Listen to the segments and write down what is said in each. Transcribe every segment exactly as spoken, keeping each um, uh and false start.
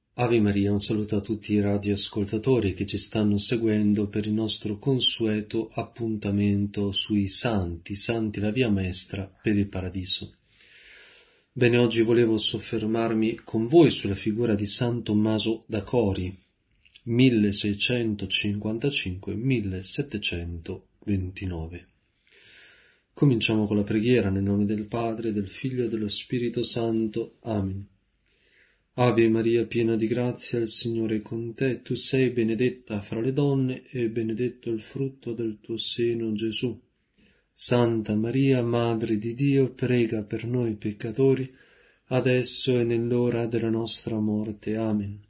Ave Maria, un saluto a tutti i radioascoltatori che ci stanno seguendo per il nostro consueto appuntamento sui santi, santi la via maestra per il paradiso. Bene, oggi volevo soffermarmi con voi sulla figura di San Tommaso d'Acori, milleseicentocinquantacinque millesettecentoventinove. Cominciamo con la preghiera nel nome del Padre, del Figlio e dello Spirito Santo. Amen. Ave Maria, piena di grazia, il Signore è con te, tu sei benedetta fra le donne e benedetto il frutto del tuo seno, Gesù. Santa Maria, Madre di Dio, prega per noi peccatori, adesso e nell'ora della nostra morte. Amen.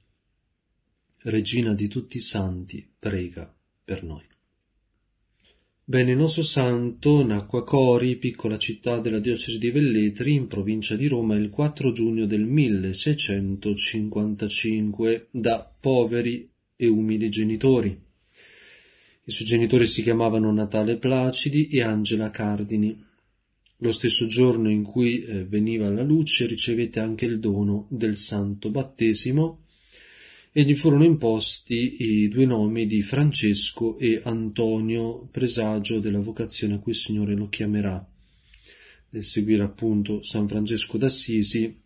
Regina di tutti i santi, prega per noi. Bene, il nostro santo nacque a Cori, piccola città della diocesi di Velletri, in provincia di Roma, il quattro giugno del milleseicentocinquantacinque, da poveri e umili genitori. I suoi genitori si chiamavano Natale Placidi e Angela Cardini. Lo stesso giorno in cui eh, veniva alla luce ricevette anche il dono del santo battesimo e gli furono imposti i due nomi di Francesco e Antonio, presagio della vocazione a cui il Signore lo chiamerà, nel seguire appunto San Francesco d'Assisi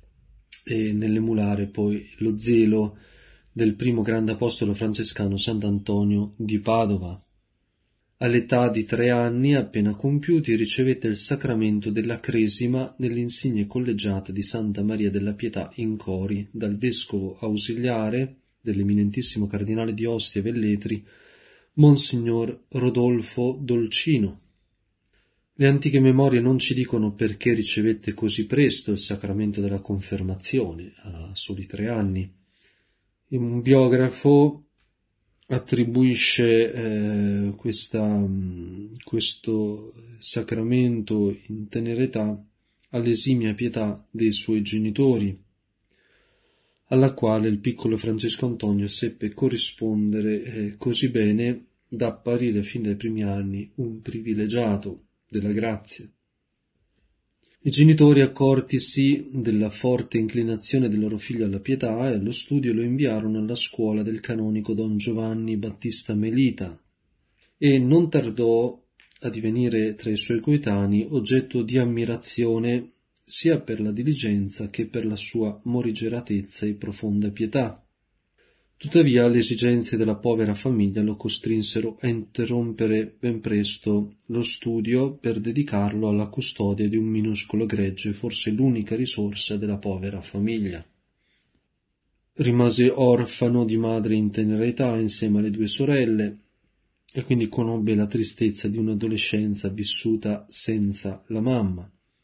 e nell'emulare poi lo zelo del primo grande apostolo francescano Sant'Antonio di Padova. All'età di tre anni appena compiuti ricevette il sacramento della cresima nell'insigne collegiata di Santa Maria della Pietà in Cori dal vescovo ausiliare dell'eminentissimo cardinale di Ostia e Velletri, Monsignor Rodolfo Dolcino. Le antiche memorie non ci dicono perché ricevette così presto il sacramento della confermazione, a soli tre anni. Un biografo attribuisce eh, questa, questo sacramento in tenera età all'esimia pietà dei suoi genitori, alla quale il piccolo Francesco Antonio seppe corrispondere eh, così bene da apparire fin dai primi anni un privilegiato della grazia. I genitori, accortisi della forte inclinazione del loro figlio alla pietà e allo studio, lo inviarono alla scuola del canonico Don Giovanni Battista Melita e non tardò a divenire tra i suoi coetanei oggetto di ammirazione sia per la diligenza che per la sua morigeratezza e profonda pietà. Tuttavia le esigenze della povera famiglia lo costrinsero a interrompere ben presto lo studio per dedicarlo alla custodia di un minuscolo gregge, forse l'unica risorsa della povera famiglia. Rimase orfano di madre in tenera età insieme alle due sorelle e quindi conobbe la tristezza di un'adolescenza vissuta senza la mamma.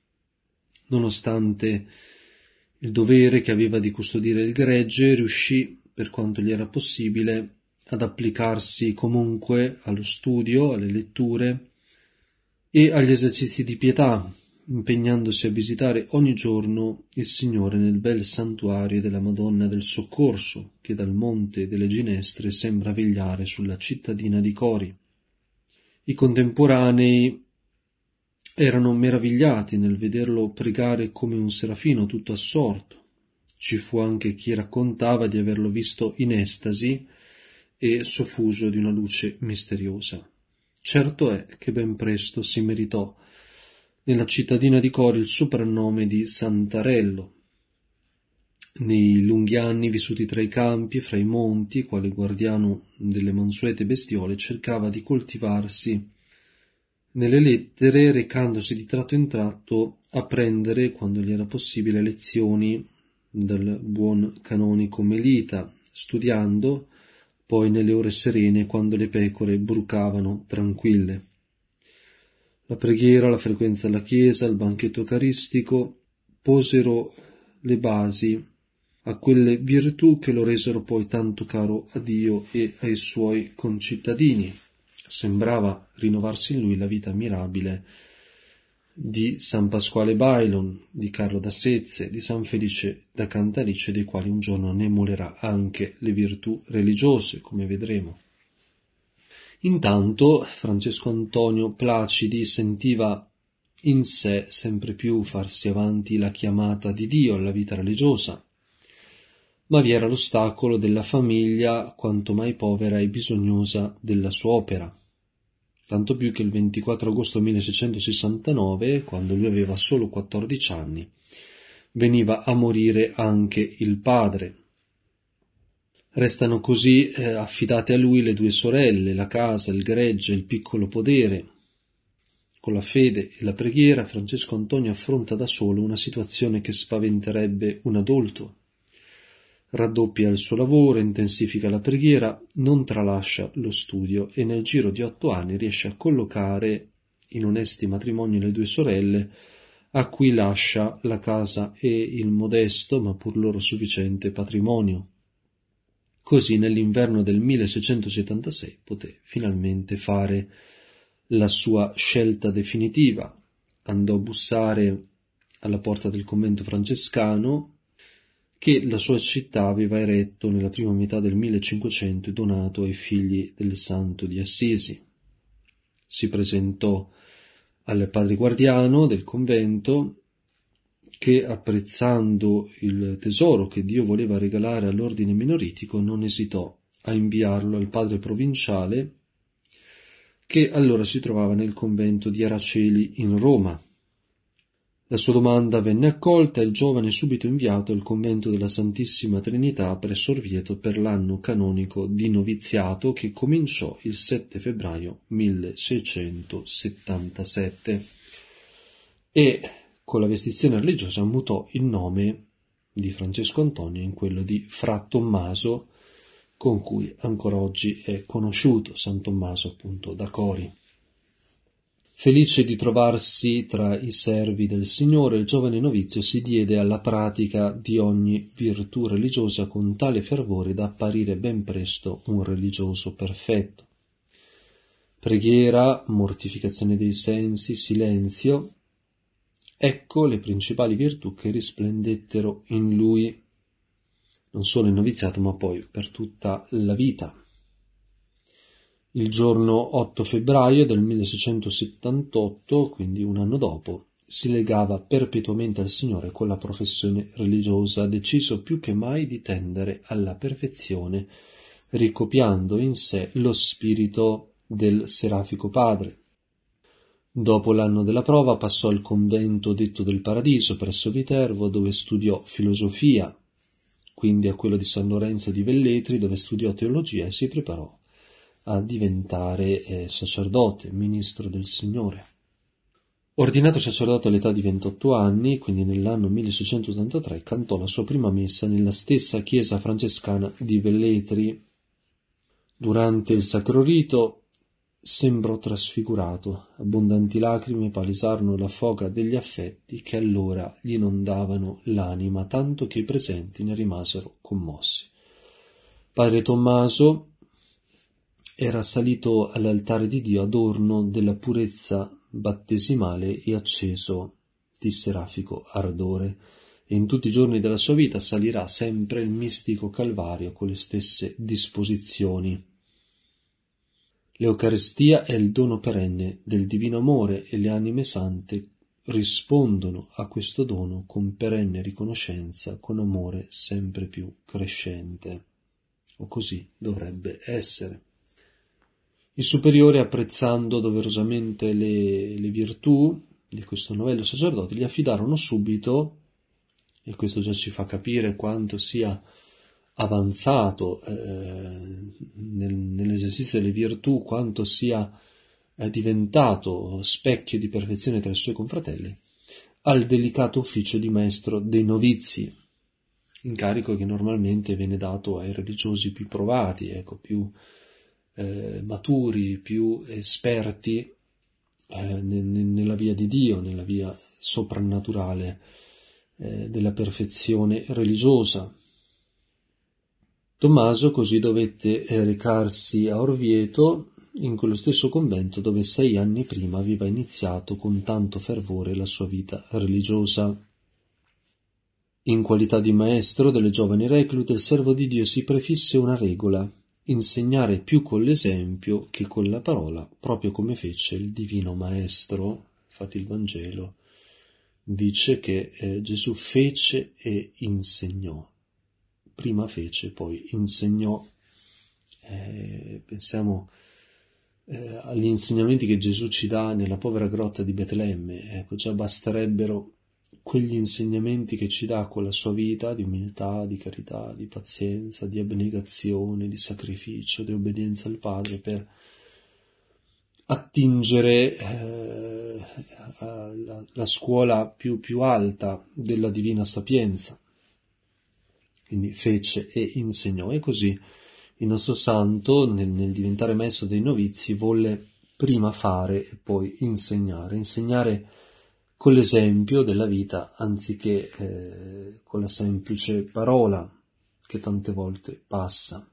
Nonostante il dovere che aveva di custodire il gregge, riuscì per quanto gli era possibile, ad applicarsi comunque allo studio, alle letture e agli esercizi di pietà, impegnandosi a visitare ogni giorno il Signore nel bel santuario della Madonna del Soccorso, che dal Monte delle Ginestre sembra vegliare sulla cittadina di Cori. I contemporanei erano meravigliati nel vederlo pregare come un serafino tutto assorto. Ci fu anche chi raccontava di averlo visto in estasi e soffuso di una luce misteriosa. Certo è che ben presto si meritò nella cittadina di Cori il soprannome di Santarello. Nei lunghi anni vissuti tra i campi, fra i monti, quale guardiano delle mansuete bestiole, cercava di coltivarsi nelle lettere, recandosi di tratto in tratto a prendere, quando gli era possibile, lezioni dal buon canonico Melita, studiando poi nelle ore serene quando le pecore brucavano tranquille. La preghiera, la frequenza alla chiesa, il banchetto eucaristico posero le basi a quelle virtù che lo resero poi tanto caro a Dio e ai suoi concittadini. Sembrava rinnovarsi in lui la vita mirabile di San Pasquale Bailon, di Carlo da Sezze, di San Felice da Cantalice, dei quali un giorno ne emulerà anche le virtù religiose, come vedremo. Intanto Francesco Antonio Placidi sentiva in sé sempre più farsi avanti la chiamata di Dio alla vita religiosa. ma vi era l'ostacolo della famiglia quanto mai povera e bisognosa della sua opera. Tanto più che il ventiquattro agosto milleseicentosessantanove, quando lui aveva solo quattordici anni, veniva a morire anche il padre. Restano così eh, affidate a lui le due sorelle, la casa, il gregge, il piccolo podere. Con la fede e la preghiera Francesco Antonio affronta da solo una situazione che spaventerebbe un adulto. Raddoppia il suo lavoro, intensifica la preghiera, non tralascia lo studio e nel giro di otto anni riesce a collocare in onesti matrimoni le due sorelle, a cui lascia la casa e il modesto, ma pur loro sufficiente, patrimonio. Così nell'inverno del milleseicentosettantasei poté finalmente fare la sua scelta definitiva. Andò a bussare alla porta del convento francescano che la sua città aveva eretto nella prima metà del millecinquecento e donato ai figli del Santo di Assisi. Si presentò al padre guardiano del convento che, apprezzando il tesoro che Dio voleva regalare all'ordine minoritico, non esitò a inviarlo al padre provinciale che allora si trovava nel convento di Araceli in Roma. La sua domanda venne accolta e il giovane subito inviato al convento della Santissima Trinità presso Orvieto per l'anno canonico di noviziato che cominciò il sette febbraio milleseicentosettantasette e con la vestizione religiosa mutò il nome di Francesco Antonio in quello di Fra Tommaso, con cui ancora oggi è conosciuto, San Tommaso appunto d'Acori. Felice di trovarsi tra i servi del Signore, il giovane novizio si diede alla pratica di ogni virtù religiosa con tale fervore da apparire ben presto un religioso perfetto. Preghiera, mortificazione dei sensi, silenzio, ecco le principali virtù che risplendettero in lui, non solo in noviziato ma poi per tutta la vita. Il giorno otto febbraio del milleseicentosettantotto, quindi un anno dopo, si legava perpetuamente al Signore con la professione religiosa, deciso più che mai di tendere alla perfezione, ricopiando in sé lo spirito del Serafico Padre. Dopo l'anno della prova passò al convento detto del Paradiso presso Viterbo, dove studiò filosofia, quindi a quello di San Lorenzo di Velletri, dove studiò teologia e si preparò a diventare eh, sacerdote, ministro del Signore. Ordinato sacerdote all'età di ventotto anni, quindi nell'anno milleseicentottantatré, cantò la sua prima messa nella stessa chiesa francescana di Velletri. Durante il sacro rito sembrò trasfigurato, abbondanti lacrime palesarono la foga degli affetti che allora gli inondavano l'anima, tanto che i presenti ne rimasero commossi. Padre Tommaso era salito all'altare di Dio adorno della purezza battesimale e acceso di serafico ardore, e in tutti i giorni della sua vita salirà sempre il mistico Calvario con le stesse disposizioni. L'Eucaristia è il dono perenne del divino amore e le anime sante rispondono a questo dono con perenne riconoscenza, con amore sempre più crescente. O così dovrebbe essere. I superiori, apprezzando doverosamente le, le virtù di questo novello sacerdote, gli affidarono subito, e questo già ci fa capire quanto sia avanzato eh, nel, nell'esercizio delle virtù, quanto sia eh, diventato specchio di perfezione tra i suoi confratelli, al delicato ufficio di maestro dei novizi, incarico che normalmente viene dato ai religiosi più provati, ecco, più Eh, maturi, più esperti eh, ne, ne, nella via di Dio, nella via soprannaturale eh, della perfezione religiosa. Tommaso così dovette eh, recarsi a Orvieto, in quello stesso convento dove sei anni prima aveva iniziato con tanto fervore la sua vita religiosa. In qualità di maestro delle giovani reclute, il servo di Dio si prefisse una regola: insegnare più con l'esempio che con la parola, proprio come fece il divino maestro. Infatti il Vangelo dice che eh, Gesù fece e insegnò. prima fece, poi insegnò. Eh, pensiamo eh, agli insegnamenti che Gesù ci dà nella povera grotta di Betlemme. Ecco, già basterebbero quegli insegnamenti che ci dà con la sua vita di umiltà, di carità, di pazienza, di abnegazione, di sacrificio, di obbedienza al Padre, per attingere eh, alla, alla scuola più, più alta della divina sapienza. Quindi fece e insegnò, e così il nostro santo, nel, nel diventare maestro dei novizi, volle prima fare e poi insegnare, insegnare con l'esempio della vita, anziché eh, con la semplice parola che tante volte passa.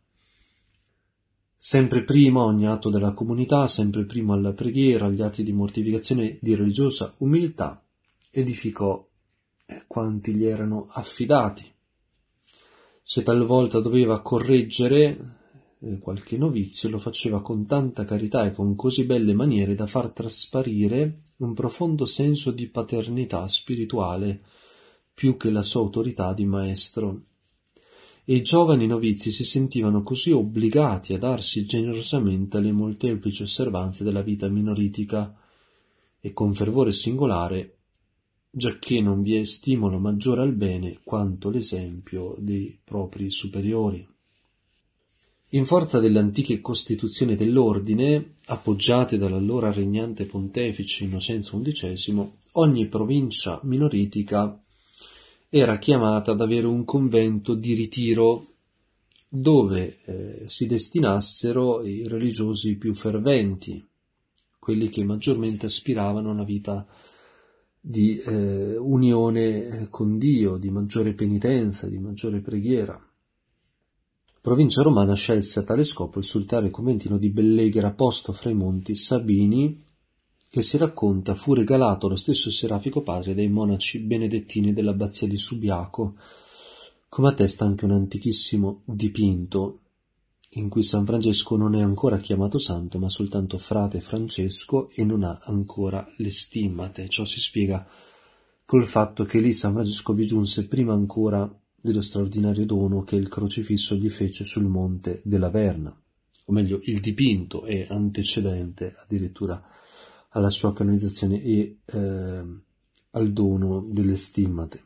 Sempre prima ogni atto della comunità, sempre prima alla preghiera, agli atti di mortificazione e di religiosa umiltà, edificò eh, quanti gli erano affidati. Se talvolta doveva correggere eh, qualche novizio, lo faceva con tanta carità e con così belle maniere da far trasparire un profondo senso di paternità spirituale più che la sua autorità di maestro. E i giovani novizi si sentivano così obbligati a darsi generosamente alle molteplici osservanze della vita minoritica, e con fervore singolare, giacché non vi è stimolo maggiore al bene quanto l'esempio dei propri superiori. In forza delle antiche costituzioni dell'ordine, appoggiate dall'allora regnante pontefice Innocenzo undicesimo, ogni provincia minoritica era chiamata ad avere un convento di ritiro dove eh, si destinassero i religiosi più ferventi, quelli che maggiormente aspiravano a una vita di eh, unione con Dio, di maggiore penitenza, di maggiore preghiera. La provincia romana scelse a tale scopo il solitario conventino di Belleghera posto fra i monti Sabini, che si racconta fu regalato allo stesso Serafico Padre dai monaci benedettini dell'abbazia di Subiaco, come attesta anche un antichissimo dipinto in cui San Francesco non è ancora chiamato santo ma soltanto frate Francesco e non ha ancora le stimmate. Ciò si spiega col fatto che lì San Francesco vi giunse prima ancora dello straordinario dono che il crocifisso gli fece sul monte della Verna, o meglio il dipinto è antecedente addirittura alla sua canonizzazione e eh, al dono delle stimmate.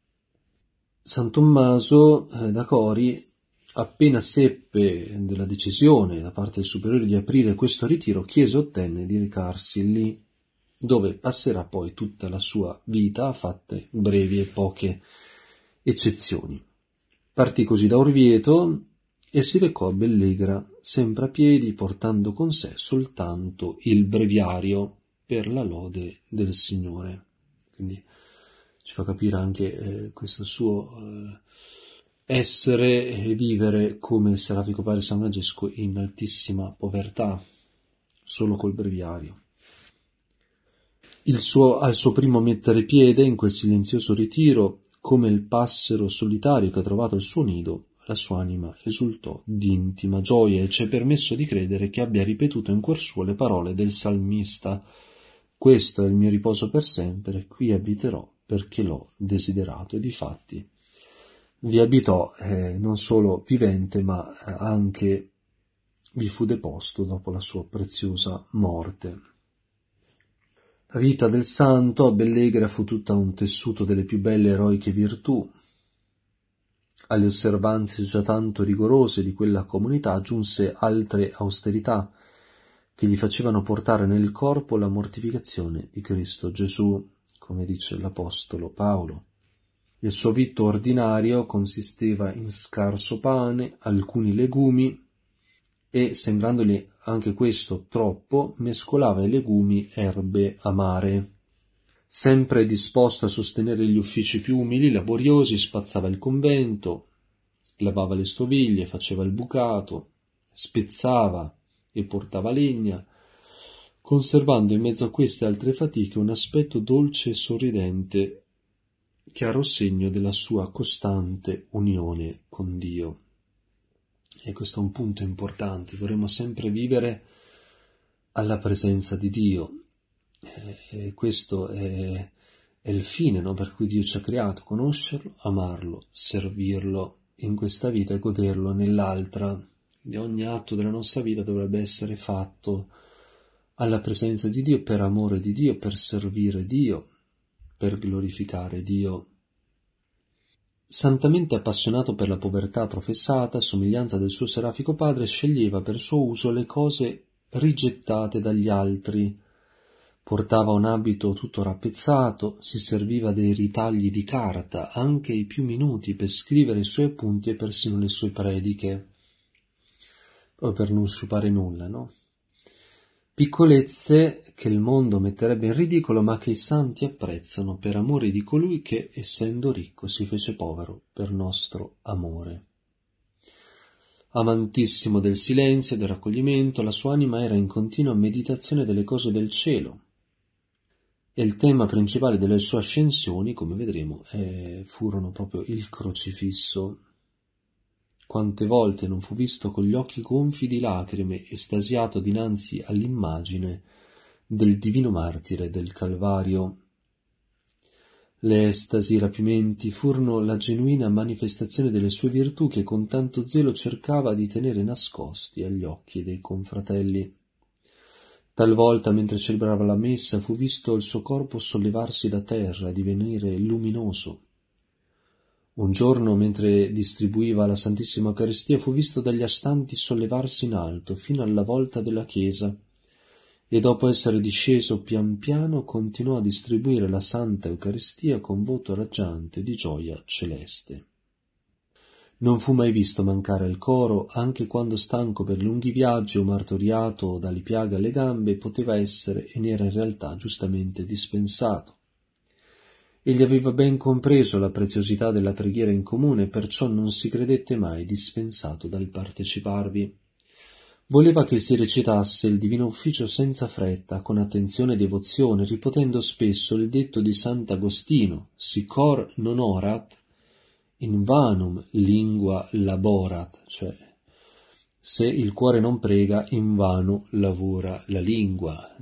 San Tommaso eh, d'Acori, appena seppe della decisione da parte dei superiori di aprire questo ritiro, chiese e ottenne di recarsi lì, dove passerà poi tutta la sua vita, fatte brevi e poche eccezioni. Partì così da Orvieto e si recò a Belleghera, sempre a piedi, portando con sé soltanto il breviario per la lode del Signore. Quindi ci fa capire anche eh, questo suo eh, essere e vivere come il Serafico Padre San Francesco in altissima povertà, solo col breviario. Il suo, al suo primo mettere piede in quel silenzioso ritiro, come il passero solitario che ha trovato il suo nido, la sua anima esultò di intima gioia e ci è permesso di credere che abbia ripetuto in cuor suo le parole del salmista: «Questo è il mio riposo per sempre, qui abiterò perché l'ho desiderato». E difatti vi abitò eh, non solo vivente ma eh, anche vi fu deposto dopo la sua preziosa morte. La vita del santo a Belleghera fu tutta un tessuto delle più belle eroiche virtù. Alle osservanze già tanto rigorose di quella comunità aggiunse altre austerità che gli facevano portare nel corpo la mortificazione di Cristo Gesù, come dice l'Apostolo Paolo. Il suo vitto ordinario consisteva in scarso pane, alcuni legumi e, sembrandogli anche questo troppo, mescolava ai legumi erbe amare. Sempre disposto a sostenere gli uffici più umili, laboriosi, spazzava il convento, lavava le stoviglie, faceva il bucato, spezzava e portava legna, conservando in mezzo a queste altre fatiche un aspetto dolce e sorridente, chiaro segno della sua costante unione con Dio. E questo è un punto importante, dovremmo sempre vivere alla presenza di Dio, e questo è, è il fine, no? Per cui Dio ci ha creato, conoscerlo, amarlo, servirlo in questa vita e goderlo nell'altra. Di ogni atto della nostra vita dovrebbe essere fatto alla presenza di Dio, per amore di Dio, per servire Dio, per glorificare Dio. Santamente appassionato per la povertà professata, a somiglianza del suo serafico padre, sceglieva per suo uso le cose rigettate dagli altri. Portava un abito tutto rappezzato, si serviva dei ritagli di carta, anche i più minuti, per scrivere i suoi appunti e persino le sue prediche, proprio per non sciupare nulla, no? Piccolezze che il mondo metterebbe in ridicolo, ma che i santi apprezzano per amore di colui che, essendo ricco, si fece povero per nostro amore. Amantissimo del silenzio e del raccoglimento, la sua anima era in continua meditazione delle cose del cielo, e il tema principale delle sue ascensioni, come vedremo, eh, furono proprio il crocifisso. Quante volte non fu visto con gli occhi gonfi di lacrime, estasiato dinanzi all'immagine del divino martire del Calvario. Le estasi, i rapimenti furono la genuina manifestazione delle sue virtù, che con tanto zelo cercava di tenere nascosti agli occhi dei confratelli. Talvolta, mentre celebrava la messa, fu visto il suo corpo sollevarsi da terra, divenire luminoso. Un giorno, mentre distribuiva la Santissima Eucaristia, fu visto dagli astanti sollevarsi in alto fino alla volta della chiesa, e dopo essere disceso pian piano continuò a distribuire la Santa Eucaristia con voto raggiante di gioia celeste. Non fu mai visto mancare al coro, anche quando stanco per lunghi viaggi o martoriato dalle piaghe alle gambe, poteva essere e ne era in realtà giustamente dispensato. Egli aveva ben compreso la preziosità della preghiera in comune, perciò non si credette mai dispensato dal parteciparvi. Voleva che si recitasse il divino ufficio senza fretta, con attenzione e devozione, ripetendo spesso il detto di Sant'Agostino: si cor non orat, in vanum lingua laborat, cioè se il cuore non prega, invano lavora la lingua.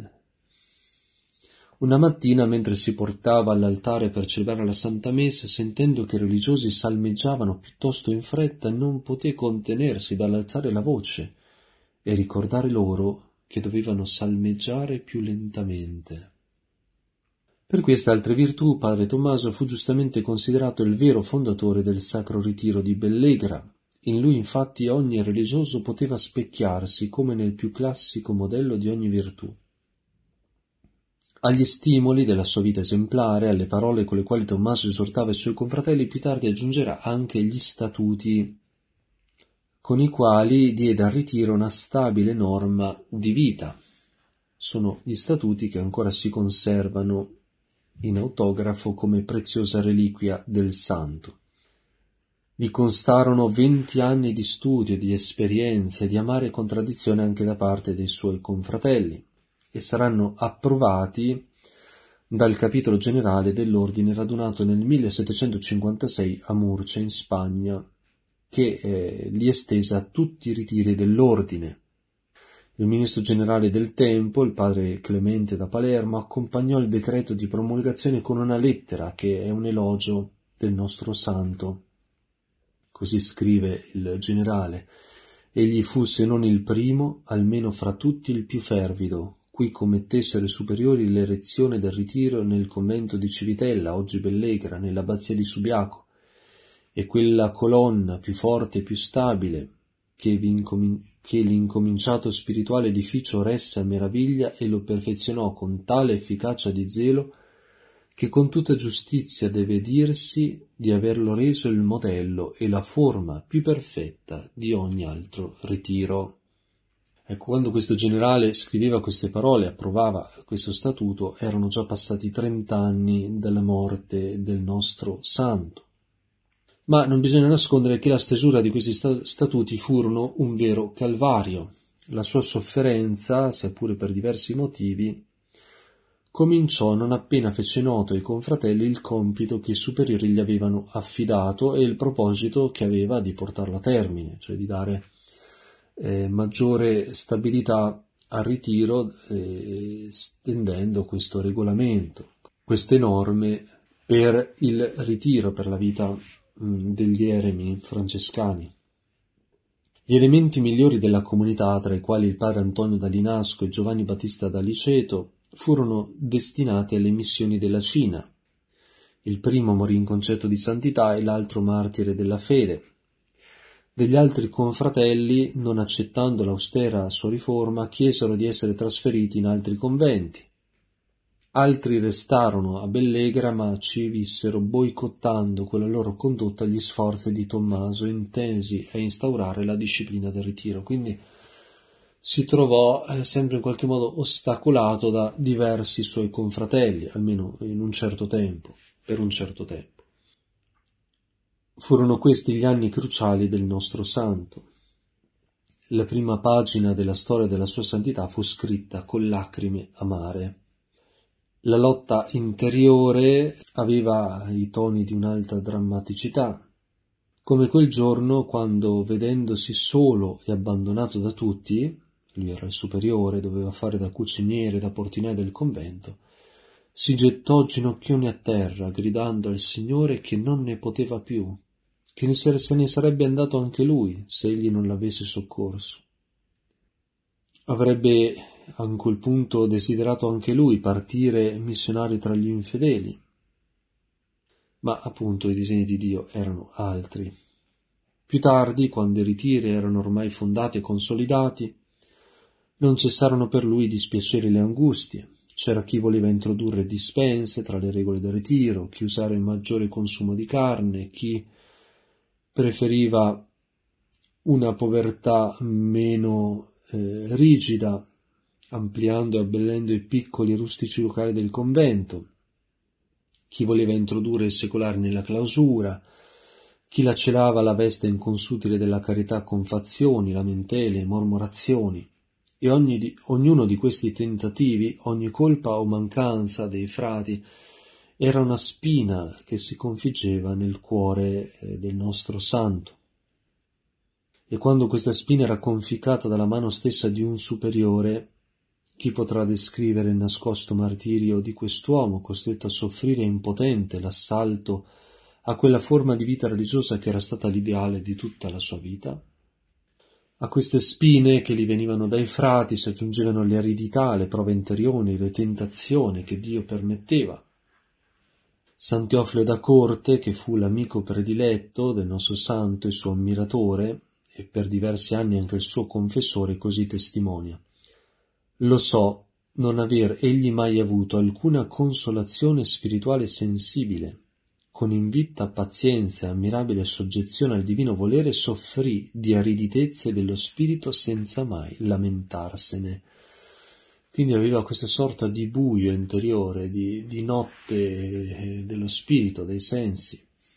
Una mattina, mentre si portava all'altare per celebrare la Santa Messa, sentendo che i religiosi salmeggiavano piuttosto in fretta, non poté contenersi dall'alzare la voce e ricordare loro che dovevano salmeggiare più lentamente. Per queste altre virtù, padre Tommaso fu giustamente considerato il vero fondatore del Sacro Ritiro di Bellegra. In lui, infatti, ogni religioso poteva specchiarsi come nel più classico modello di ogni virtù. Agli stimoli della sua vita esemplare, alle parole con le quali Tommaso esortava i suoi confratelli, più tardi aggiungerà anche gli statuti, con i quali diede al ritiro una stabile norma di vita. Sono gli statuti che ancora si conservano in autografo come preziosa reliquia del santo. Vi constarono venti anni di studio, di esperienze, di amare contraddizione anche da parte dei suoi confratelli, e saranno approvati dal capitolo generale dell'ordine radunato nel millesettecentocinquantasei a Murcia, in Spagna, che eh, li estese a tutti i ritiri dell'ordine. Il ministro generale del tempo, il padre Clemente da Palermo, accompagnò il decreto di promulgazione con una lettera che è un elogio del nostro santo. Così scrive il generale: egli fu, se non il primo, almeno fra tutti il più fervido, cui commettessero i superiori l'erezione del ritiro nel convento di Civitella, oggi Bellegra, nell'abbazia di Subiaco, e quella colonna più forte e più stabile che, vi incomin- che l'incominciato spirituale edificio resse a meraviglia e lo perfezionò con tale efficacia di zelo che con tutta giustizia deve dirsi di averlo reso il modello e la forma più perfetta di ogni altro ritiro. Ecco, quando questo generale scriveva queste parole, approvava questo statuto, erano già passati trent'anni dalla morte del nostro santo. Ma non bisogna nascondere che la stesura di questi statuti furono un vero calvario. La sua sofferenza, seppure per diversi motivi, cominciò non appena fece noto ai confratelli il compito che i superiori gli avevano affidato e il proposito che aveva di portarlo a termine, cioè di dare eh, maggiore stabilità al ritiro, eh, stendendo questo regolamento, queste norme per il ritiro, per la vita mh, degli eremi francescani. Gli elementi migliori della comunità, tra i quali il padre Antonio da Linasco e Giovanni Battista da Liceto, furono destinati alle missioni della Cina. Il primo morì in concetto di santità e l'altro martire della fede. Degli altri confratelli, non accettando l'austera sua riforma, chiesero di essere trasferiti in altri conventi. Altri restarono a Bellegra, ma ci vissero boicottando con la loro condotta gli sforzi di Tommaso intesi a instaurare la disciplina del ritiro. Quindi si trovò eh, sempre in qualche modo ostacolato da diversi suoi confratelli, almeno in un certo tempo, per un certo tempo. Furono questi gli anni cruciali del nostro santo. La prima pagina della storia della sua santità fu scritta con lacrime amare. La lotta interiore aveva i toni di un'alta drammaticità, come quel giorno quando, vedendosi solo e abbandonato da tutti, lui era il superiore, doveva fare da cuciniere, da portinaio del convento, si gettò ginocchioni a terra, gridando al Signore che non ne poteva più, che se ne sarebbe andato anche lui se egli non l'avesse soccorso. Avrebbe a quel punto desiderato anche lui partire missionario tra gli infedeli, ma appunto i disegni di Dio erano altri. Più tardi, quando i ritiri erano ormai fondati e consolidati, non cessarono per lui di spiacere le angustie. C'era chi voleva introdurre dispense tra le regole del ritiro, chi usare il maggiore consumo di carne, chi preferiva una povertà meno eh, rigida, ampliando e abbellendo i piccoli e rustici locali del convento, chi voleva introdurre il secolare nella clausura, chi lacerava la veste inconsutile della carità con fazioni, lamentele e mormorazioni, e ogni di, ognuno di questi tentativi, ogni colpa o mancanza dei frati, era una spina che si configgeva nel cuore eh, del nostro santo. E quando questa spina era conficcata dalla mano stessa di un superiore, chi potrà descrivere il nascosto martirio di quest'uomo costretto a soffrire impotente l'assalto a quella forma di vita religiosa che era stata l'ideale di tutta la sua vita? A queste spine che gli venivano dai frati si aggiungevano le aridità, le prove interiori, le tentazioni che Dio permetteva. San Teofilo da Corte, che fu l'amico prediletto del nostro santo e suo ammiratore, e per diversi anni anche il suo confessore, così testimonia: lo so non aver egli mai avuto alcuna consolazione spirituale sensibile. Con invitta pazienza e ammirabile soggezione al divino volere soffrì di ariditezze dello spirito senza mai lamentarsene. Quindi aveva questa sorta di buio interiore, di, di notte dello spirito, dei sensi.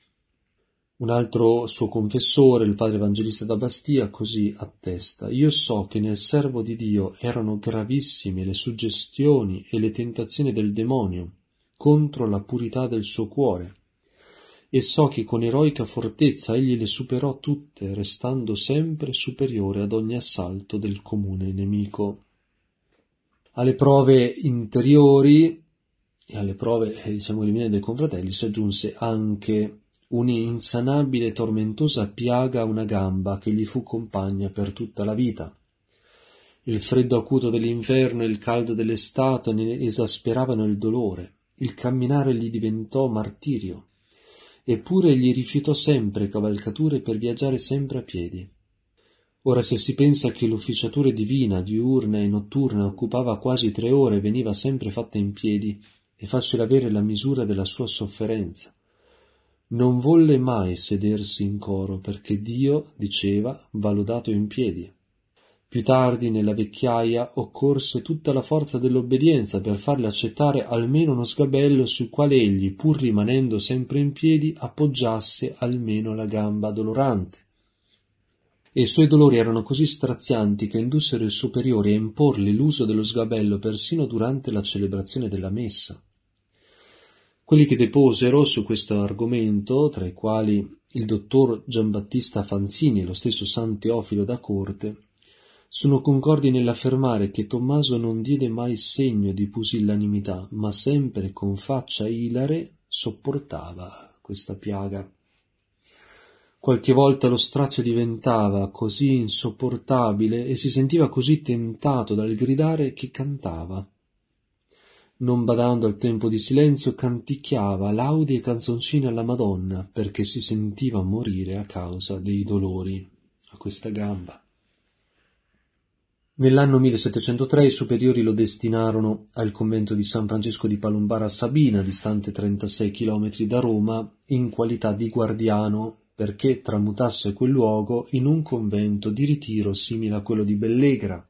Un altro suo confessore, il padre Evangelista da Bastia, così attesta: io so che nel servo di Dio erano gravissime le suggestioni e le tentazioni del demonio contro la purità del suo cuore, e so che con eroica fortezza egli le superò tutte, restando sempre superiore ad ogni assalto del comune nemico. Alle prove interiori e alle prove, eh, diciamo, divine dei confratelli si aggiunse anche un'insanabile e tormentosa piaga a una gamba che gli fu compagna per tutta la vita. Il freddo acuto dell'inverno e il caldo dell'estate ne esasperavano il dolore, il camminare gli diventò martirio, eppure egli rifiutò sempre cavalcature per viaggiare sempre a piedi. Ora, se si pensa che l'ufficiatura divina, diurna e notturna, occupava quasi tre ore e veniva sempre fatta in piedi, è facile avere la misura della sua sofferenza. Non volle mai sedersi in coro, perché Dio, diceva, va lodato in piedi. Più tardi, nella vecchiaia, occorse tutta la forza dell'obbedienza per farle accettare almeno uno sgabello sul quale egli, pur rimanendo sempre in piedi, appoggiasse almeno la gamba dolorante. E i suoi dolori erano così strazianti che indussero i superiori a imporle l'uso dello sgabello persino durante la celebrazione della messa. Quelli che deposero su questo argomento, tra i quali il dottor Giambattista Fanzini e lo stesso San Teofilo da Corte, sono concordi nell'affermare che Tommaso non diede mai segno di pusillanimità, ma sempre con faccia ilare sopportava questa piaga. Qualche volta lo strazio diventava così insopportabile e si sentiva così tentato dal gridare che cantava. Non badando al tempo di silenzio, canticchiava laudi e canzoncine alla Madonna perché si sentiva morire a causa dei dolori a questa gamba. Nell'anno millesettecentotre i superiori lo destinarono al convento di San Francesco di Palombara a Sabina, distante trentasei chilometri da Roma, in qualità di guardiano, perché tramutasse quel luogo in un convento di ritiro simile a quello di Bellegra.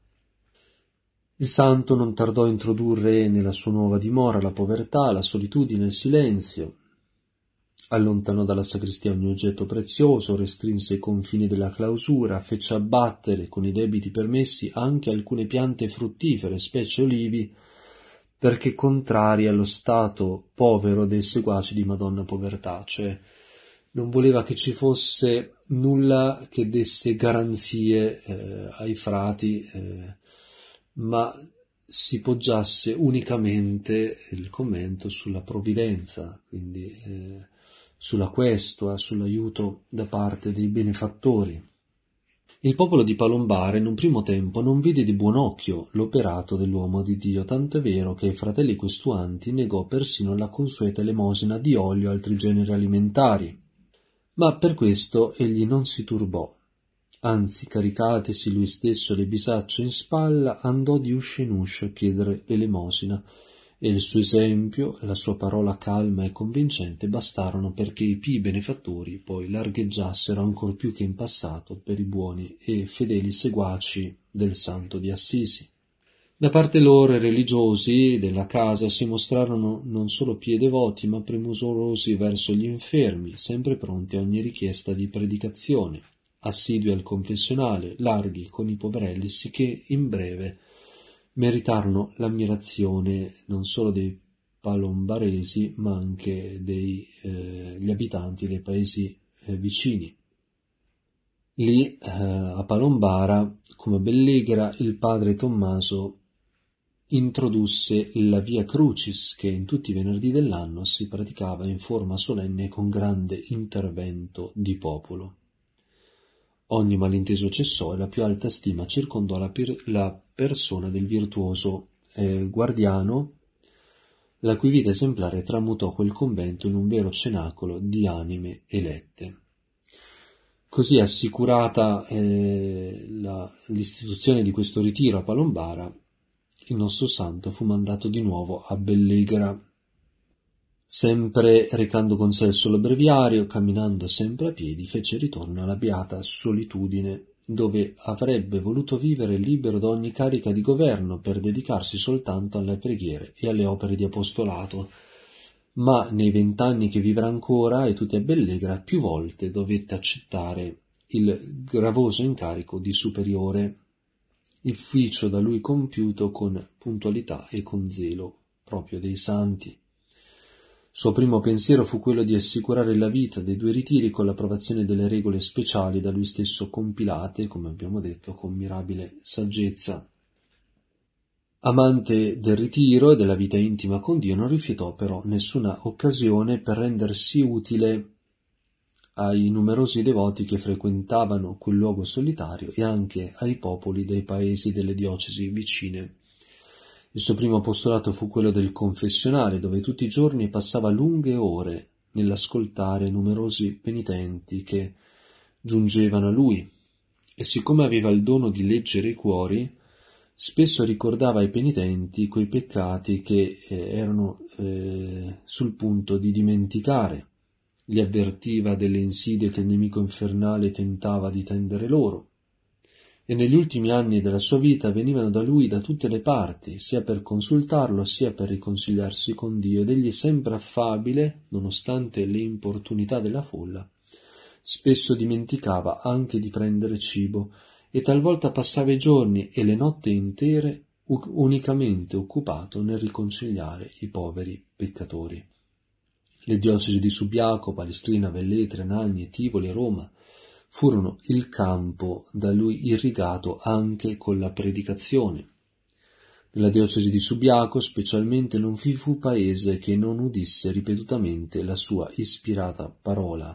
Il santo non tardò a introdurre nella sua nuova dimora la povertà, la solitudine e il silenzio. Allontanò dalla sacrestia ogni oggetto prezioso, restrinse i confini della clausura, fece abbattere con i debiti permessi anche alcune piante fruttifere, specie olivi, perché contrari allo stato povero dei seguaci di Madonna Povertà, cioè non voleva che ci fosse nulla che desse garanzie eh, ai frati, eh, ma si poggiasse unicamente il convento sulla provvidenza, quindi eh, sulla questua, sull'aiuto da parte dei benefattori. Il popolo di Palombara in un primo tempo non vide di buon occhio l'operato dell'uomo di Dio, tanto è vero che ai fratelli questuanti negò persino la consueta elemosina di olio e altri generi alimentari. Ma per questo egli non si turbò, anzi, caricatesi lui stesso le bisacce in spalla, andò di uscio in uscio a chiedere l'elemosina, e il suo esempio, la sua parola calma e convincente bastarono perché i pii benefattori poi largheggiassero ancor più che in passato per i buoni e fedeli seguaci del santo di Assisi. Da parte loro i religiosi della casa si mostrarono non solo pii e devoti, ma premurosi verso gli infermi, sempre pronti a ogni richiesta di predicazione, assidui al confessionale, larghi con i poverelli, sicché in breve meritarono l'ammirazione non solo dei palombaresi, ma anche degli eh, abitanti dei paesi eh, vicini. Lì, eh, a Palombara, come a Bellegra, il padre Tommaso introdusse la Via Crucis, che in tutti i venerdì dell'anno si praticava in forma solenne con grande intervento di popolo. Ogni malinteso cessò e la più alta stima circondò la, per- la persona del virtuoso eh, guardiano, la cui vita esemplare tramutò quel convento in un vero cenacolo di anime elette. Così assicurata eh, la, l'istituzione di questo ritiro a Palombara, il nostro santo fu mandato di nuovo a Bellegra, sempre recando con sé il solo breviario, camminando sempre a piedi, fece ritorno alla beata solitudine, dove avrebbe voluto vivere libero da ogni carica di governo per dedicarsi soltanto alle preghiere e alle opere di apostolato. Ma nei vent'anni che vivrà ancora, e tutti a Bellegra, più volte dovette accettare il gravoso incarico di superiore, ufficio da lui compiuto con puntualità e con zelo proprio dei santi. Suo primo pensiero fu quello di assicurare la vita dei due ritiri con l'approvazione delle regole speciali da lui stesso compilate, come abbiamo detto, con mirabile saggezza. Amante del ritiro e della vita intima con Dio, non rifiutò però nessuna occasione per rendersi utile ai numerosi devoti che frequentavano quel luogo solitario e anche ai popoli dei paesi delle diocesi vicine. Il suo primo apostolato fu quello del confessionale, dove tutti i giorni passava lunghe ore nell'ascoltare numerosi penitenti che giungevano a lui, e siccome aveva il dono di leggere i cuori, spesso ricordava ai penitenti quei peccati che eh, erano eh, sul punto di dimenticare, li avvertiva delle insidie che il nemico infernale tentava di tendere loro, e negli ultimi anni della sua vita venivano da lui da tutte le parti, sia per consultarlo sia per riconsigliarsi con Dio, ed egli sempre affabile, nonostante le importunità della folla, spesso dimenticava anche di prendere cibo, e talvolta passava i giorni e le notti intere unicamente occupato nel riconsigliare i poveri peccatori. Le diocesi di Subiaco, Palestrina, Velletri, Anagni, Tivoli e Roma furono il campo da lui irrigato anche con la predicazione. Nella diocesi di Subiaco specialmente non vi fu paese che non udisse ripetutamente la sua ispirata parola.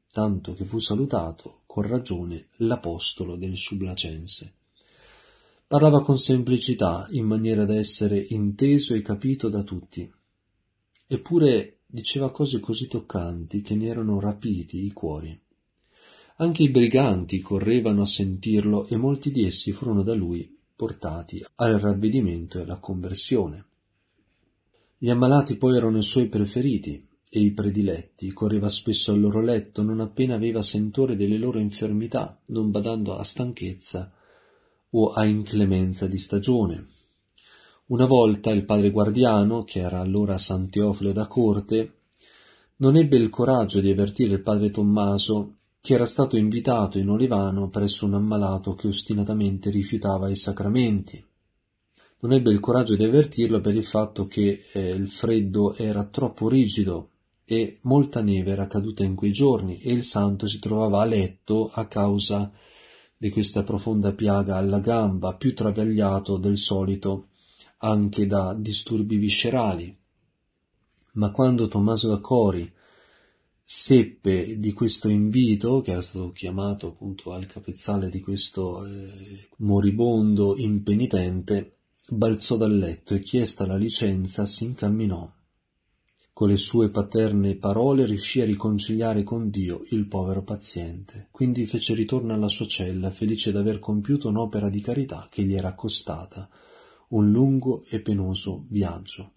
tanto che fu salutato con ragione l'apostolo del Sublacense. Parlava con semplicità, in maniera da essere inteso e capito da tutti. Eppure diceva cose così toccanti che ne erano rapiti i cuori. Anche i briganti correvano a sentirlo e molti di essi furono da lui portati al ravvedimento e alla conversione. Gli ammalati poi erano i suoi preferiti e i prediletti, correva spesso al loro letto non appena aveva sentore delle loro infermità, non badando a stanchezza o a inclemenza di stagione. Una volta il padre guardiano, che era allora San Teofilo da corte, non ebbe il coraggio di avvertire il padre Tommaso che era stato invitato in Olivano presso un ammalato che ostinatamente rifiutava i sacramenti. Non ebbe il coraggio di avvertirlo per il fatto che eh, il freddo era troppo rigido e molta neve era caduta in quei giorni e il santo si trovava a letto a causa di questa profonda piaga alla gamba, più travagliato del solito anche da disturbi viscerali. Ma quando Tommaso d'Acori seppe di questo invito, che era stato chiamato appunto al capezzale di questo eh, moribondo impenitente, balzò dal letto e, chiesta la licenza, si incamminò. Con le sue paterne parole riuscì a riconciliare con Dio il povero paziente, quindi fece ritorno alla sua cella, felice d'aver compiuto un'opera di carità che gli era costata un lungo e penoso viaggio.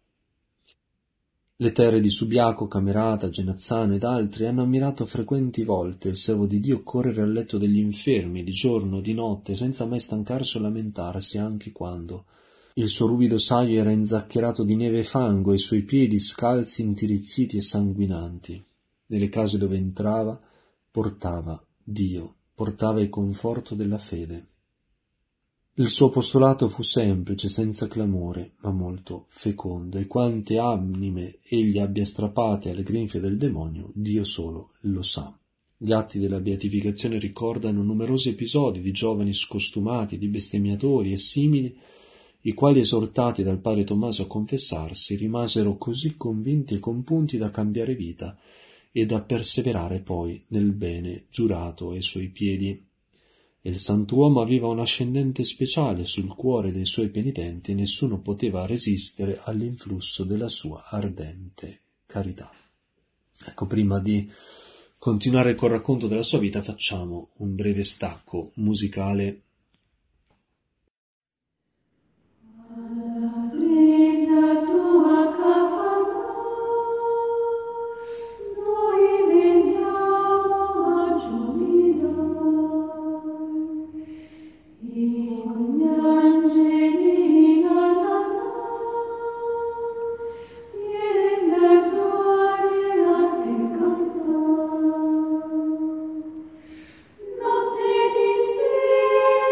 Le terre di Subiaco, Camerata, Genazzano ed altri hanno ammirato frequenti volte il servo di Dio correre al letto degli infermi, di giorno, di notte, senza mai stancarsi o lamentarsi, anche quando il suo ruvido saio era inzaccherato di neve e fango e i suoi piedi scalzi, intirizziti e sanguinanti. Nelle case dove entrava portava Dio, portava il conforto della fede. Il suo apostolato fu semplice, senza clamore, ma molto fecondo, e quante anime egli abbia strappate alle grinfie del demonio, Dio solo lo sa. Gli atti della beatificazione ricordano numerosi episodi di giovani scostumati, di bestemmiatori e simili, i quali, esortati dal padre Tommaso a confessarsi, rimasero così convinti e compunti da cambiare vita e da perseverare poi nel bene giurato ai suoi piedi. E il santuomo aveva un ascendente speciale sul cuore dei suoi penitenti e nessuno poteva resistere all'influsso della sua ardente carità. Ecco, prima di continuare col racconto della sua vita facciamo un breve stacco musicale. Notte di stelle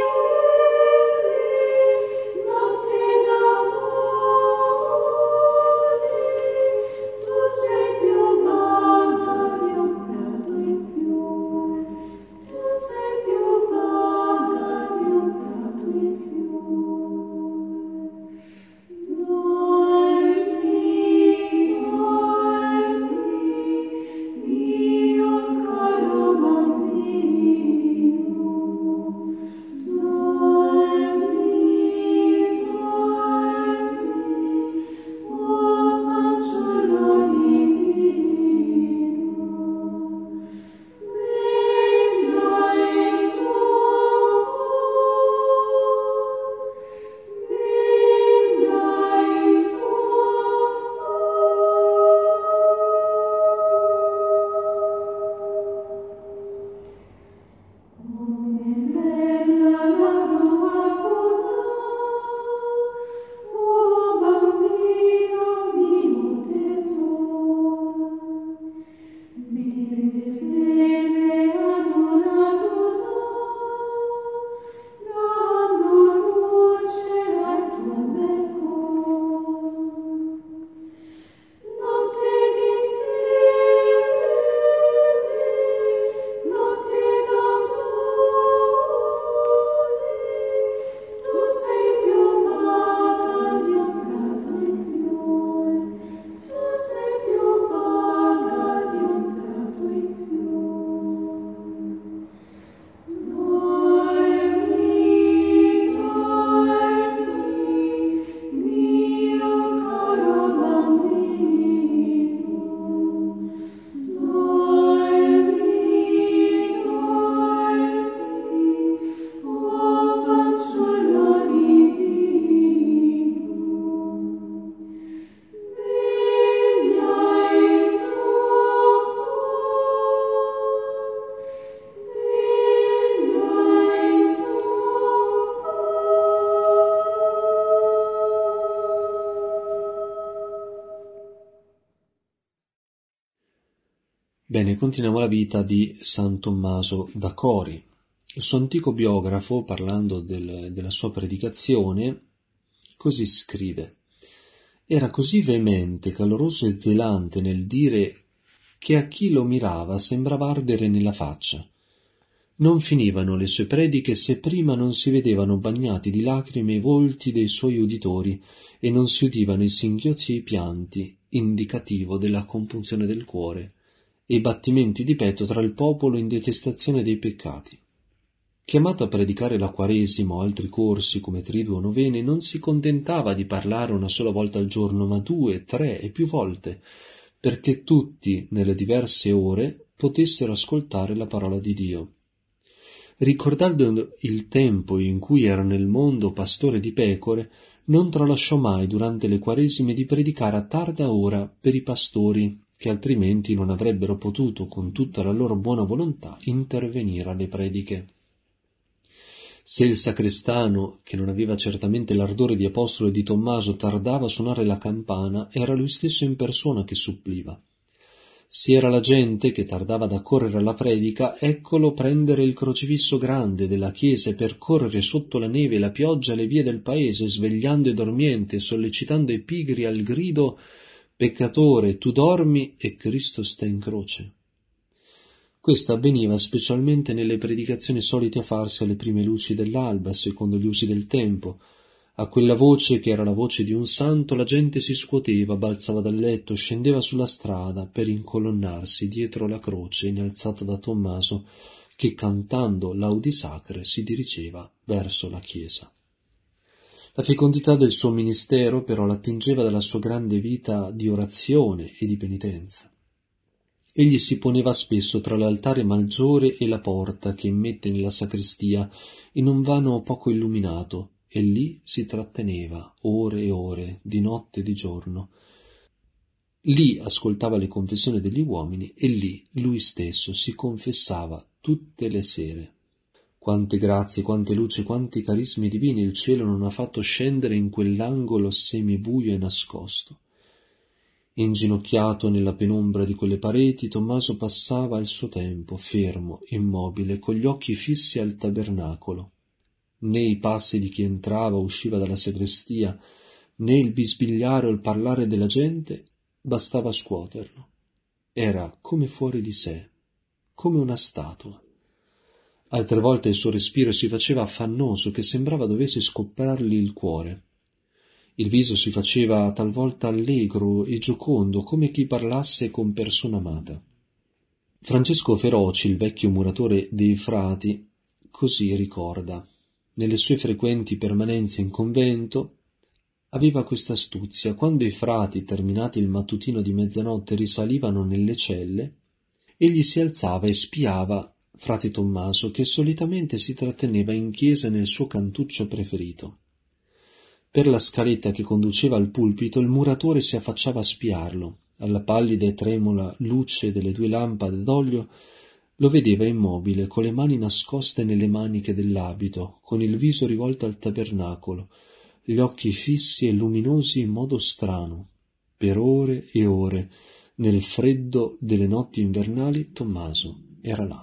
Bene, continuiamo la vita di San Tommaso d'Acori. Il suo antico biografo, parlando del, della sua predicazione, così scrive: era così veemente, caloroso e zelante nel dire che a chi lo mirava sembrava ardere nella faccia. Non finivano le sue prediche se prima non si vedevano bagnati di lacrime i volti dei suoi uditori e non si udivano i singhiozzi e i pianti, indicativo della compunzione del cuore, e i battimenti di petto tra il popolo in detestazione dei peccati. Chiamato a predicare la Quaresima o altri corsi come triduo o novene, non si contentava di parlare una sola volta al giorno, ma due, tre e più volte, perché tutti, nelle diverse ore, potessero ascoltare la parola di Dio. Ricordando il tempo in cui era nel mondo pastore di pecore, non tralasciò mai durante le Quaresime di predicare a tarda ora per i pastori, che altrimenti non avrebbero potuto, con tutta la loro buona volontà, intervenire alle prediche. Se il sacrestano, che non aveva certamente l'ardore di apostolo di Tommaso, tardava a suonare la campana, era lui stesso in persona che suppliva. Se era la gente che tardava ad accorrere alla predica, eccolo prendere il crocifisso grande della chiesa e percorrere sotto la neve e la pioggia le vie del paese, svegliando i dormienti e sollecitando i pigri al grido: «Peccatore, tu dormi e Cristo sta in croce». Questo avveniva specialmente nelle predicazioni solite a farsi alle prime luci dell'alba, secondo gli usi del tempo. A quella voce, che era la voce di un santo, la gente si scuoteva, balzava dal letto, scendeva sulla strada per incolonnarsi dietro la croce innalzata da Tommaso, che cantando laudi sacre si dirigeva verso la chiesa. La fecondità del suo ministero però l'attingeva dalla sua grande vita di orazione e di penitenza. Egli si poneva spesso tra l'altare maggiore e la porta che immette nella sacrestia, in un vano poco illuminato, e lì si tratteneva ore e ore, di notte e di giorno. Lì ascoltava le confessioni degli uomini e lì lui stesso si confessava tutte le sere. Quante grazie, quante luci, quanti carismi divini il cielo non ha fatto scendere in quell'angolo semibuio e nascosto. Inginocchiato nella penombra di quelle pareti, Tommaso passava il suo tempo, fermo, immobile, con gli occhi fissi al tabernacolo. Né i passi di chi entrava o usciva dalla sagrestia, né il bisbigliare o il parlare della gente bastava scuoterlo. Era come fuori di sé, come una statua. Altre volte il suo respiro si faceva affannoso, che sembrava dovesse scoppiargli il cuore. Il viso si faceva talvolta allegro e giocondo, come chi parlasse con persona amata. Francesco Feroci, il vecchio muratore dei frati, così ricorda: nelle sue frequenti permanenze in convento aveva questa astuzia: quando i frati, terminati il mattutino di mezzanotte, risalivano nelle celle, egli si alzava e spiava frate Tommaso, che solitamente si tratteneva in chiesa nel suo cantuccio preferito. Per la scaletta che conduceva al pulpito il muratore si affacciava a spiarlo. Alla pallida e tremula luce delle due lampade d'olio lo vedeva immobile, con le mani nascoste nelle maniche dell'abito, con il viso rivolto al tabernacolo, gli occhi fissi e luminosi in modo strano. Per ore e ore, nel freddo delle notti invernali, Tommaso era là.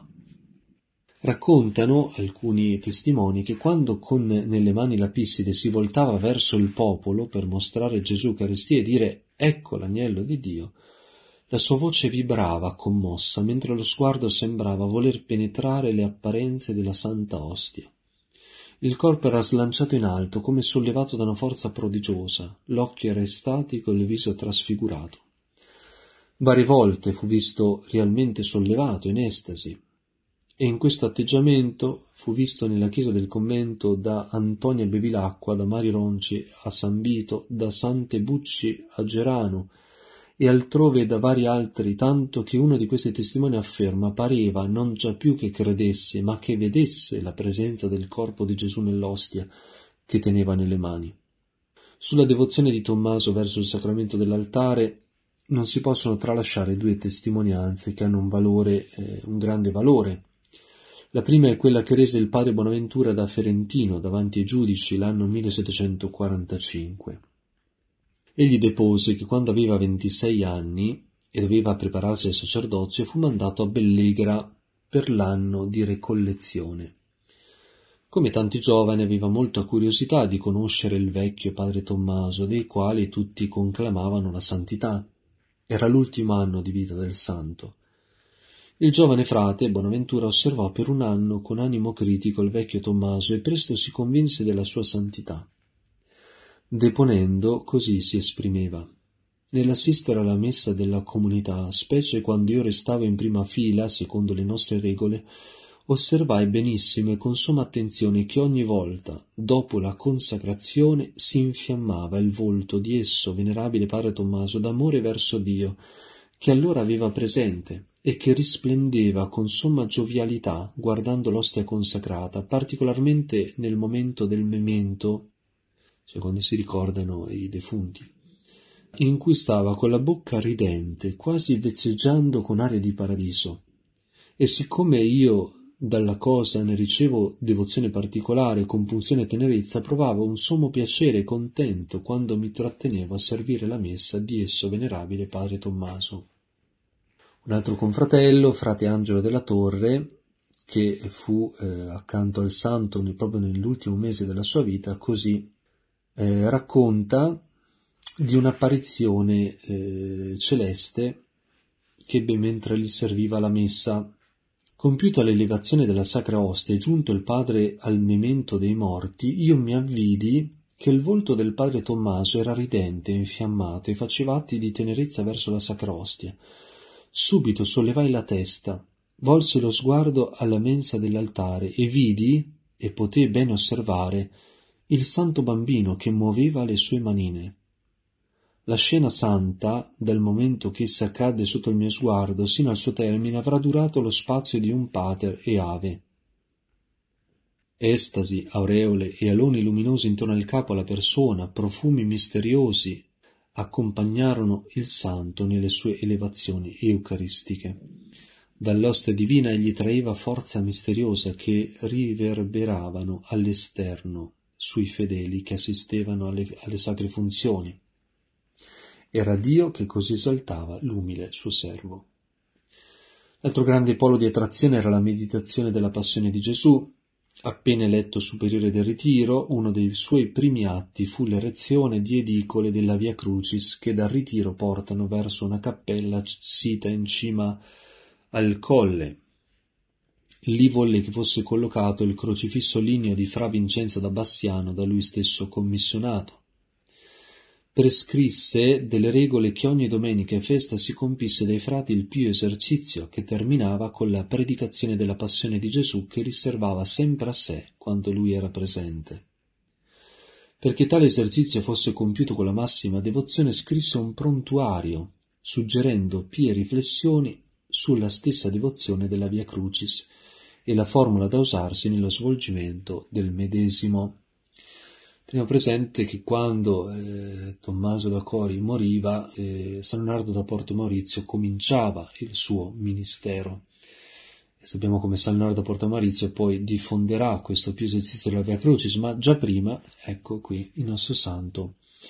Raccontano alcuni testimoni che quando con nelle mani la pisside si voltava verso il popolo per mostrare Gesù Eucaristia e dire «Ecco l'agnello di Dio», la sua voce vibrava commossa, mentre lo sguardo sembrava voler penetrare le apparenze della Santa Ostia. Il corpo era slanciato in alto, come sollevato da una forza prodigiosa, l'occhio era estatico e il viso trasfigurato. Varie volte fu visto realmente sollevato, in estasi, e in questo atteggiamento fu visto nella chiesa del convento da Antonia Bevilacqua, da Mario Ronci a San Vito, da Sante Bucci a Gerano e altrove da vari altri, tanto che uno di questi testimoni afferma: pareva non già più che credesse, ma che vedesse la presenza del corpo di Gesù nell'ostia che teneva nelle mani. Sulla devozione di Tommaso verso il sacramento dell'altare non si possono tralasciare due testimonianze che hanno un valore, eh, un grande valore. La prima è quella che rese il padre Bonaventura da Ferentino davanti ai giudici l'anno millesettecentoquarantacinque. Egli depose che quando aveva ventisei anni e doveva prepararsi al sacerdozio, fu mandato a Bellegra per l'anno di recollezione. Come tanti giovani aveva molta curiosità di conoscere il vecchio padre Tommaso, dei quali tutti conclamavano la santità. Era l'ultimo anno di vita del santo. Il giovane frate Bonaventura osservò per un anno con animo critico il vecchio Tommaso e presto si convinse della sua santità. Deponendo, così si esprimeva: nell'assistere alla messa della comunità, specie quando io restavo in prima fila, secondo le nostre regole, osservai benissimo e con somma attenzione che ogni volta, dopo la consacrazione, si infiammava il volto di esso, venerabile padre Tommaso, d'amore verso Dio, che allora aveva presente e che risplendeva con somma giovialità guardando l'ostia consacrata, particolarmente nel momento del memento, secondo si ricordano i defunti, in cui stava con la bocca ridente, quasi vezzeggiando con aria di paradiso. E siccome io dalla cosa ne ricevo devozione particolare, compunzione e tenerezza, provavo un sommo piacere e contento quando mi trattenevo a servire la messa di esso venerabile padre Tommaso. Un altro confratello, frate Angelo della Torre, che fu eh, accanto al santo proprio nell'ultimo mese della sua vita, così eh, racconta di un'apparizione eh, celeste che ebbe mentre gli serviva la messa. Compiuta l'elevazione della sacra ostia e giunto il padre al memento dei morti, io mi avvidi che il volto del padre Tommaso era ridente e infiammato e faceva atti di tenerezza verso la sacra ostia. Subito sollevai la testa, volsi lo sguardo alla mensa dell'altare e vidi, e potei bene osservare, il santo bambino che muoveva le sue manine. La scena santa, dal momento che essa accadde sotto il mio sguardo, sino al suo termine, avrà durato lo spazio di un pater e ave. Estasi, aureole e aloni luminosi intorno al capo alla persona, profumi misteriosi, accompagnarono il santo nelle sue elevazioni eucaristiche. Dall'ostia divina egli traeva forza misteriosa che riverberavano all'esterno sui fedeli che assistevano alle, alle sacre funzioni. Era Dio che così esaltava l'umile suo servo. L'altro grande polo di attrazione era la meditazione della passione di Gesù. Appena eletto superiore del ritiro, uno dei suoi primi atti fu l'erezione di edicole della Via Crucis che dal ritiro portano verso una cappella sita in cima al colle. Lì volle che fosse collocato il crocifisso ligneo di Fra Vincenzo da Bassiano, da lui stesso commissionato. Prescrisse delle regole che ogni domenica e festa si compisse dai frati il pio esercizio che terminava con la predicazione della passione di Gesù che riservava sempre a sé quando lui era presente. Perché tale esercizio fosse compiuto con la massima devozione, scrisse un prontuario suggerendo pie riflessioni sulla stessa devozione della Via Crucis e la formula da usarsi nello svolgimento del medesimo. Teniamo presente che quando eh, Tommaso d'Acori moriva, eh, San Leonardo da Porto Maurizio cominciava il suo ministero. E sappiamo come San Leonardo da Porto Maurizio poi diffonderà questo pio esercizio della Via Crucis, ma già prima, ecco qui, il nostro santo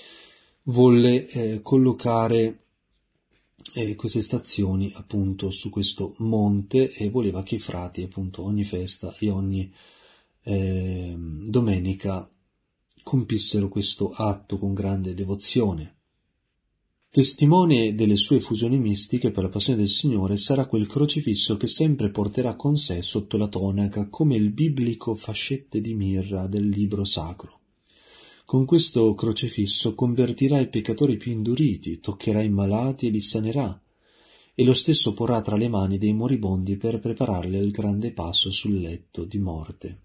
volle eh, collocare eh, queste stazioni appunto su questo monte e voleva che i frati appunto ogni festa e ogni eh, domenica compissero questo atto con grande devozione. Testimone delle sue fusioni mistiche per la passione del Signore sarà quel crocifisso che sempre porterà con sé sotto la tonaca come il biblico fascette di mirra del libro sacro. Con questo crocifisso convertirà i peccatori più induriti, toccherà i malati e li sanerà, e lo stesso porrà tra le mani dei moribondi per prepararli al grande passo sul letto di morte.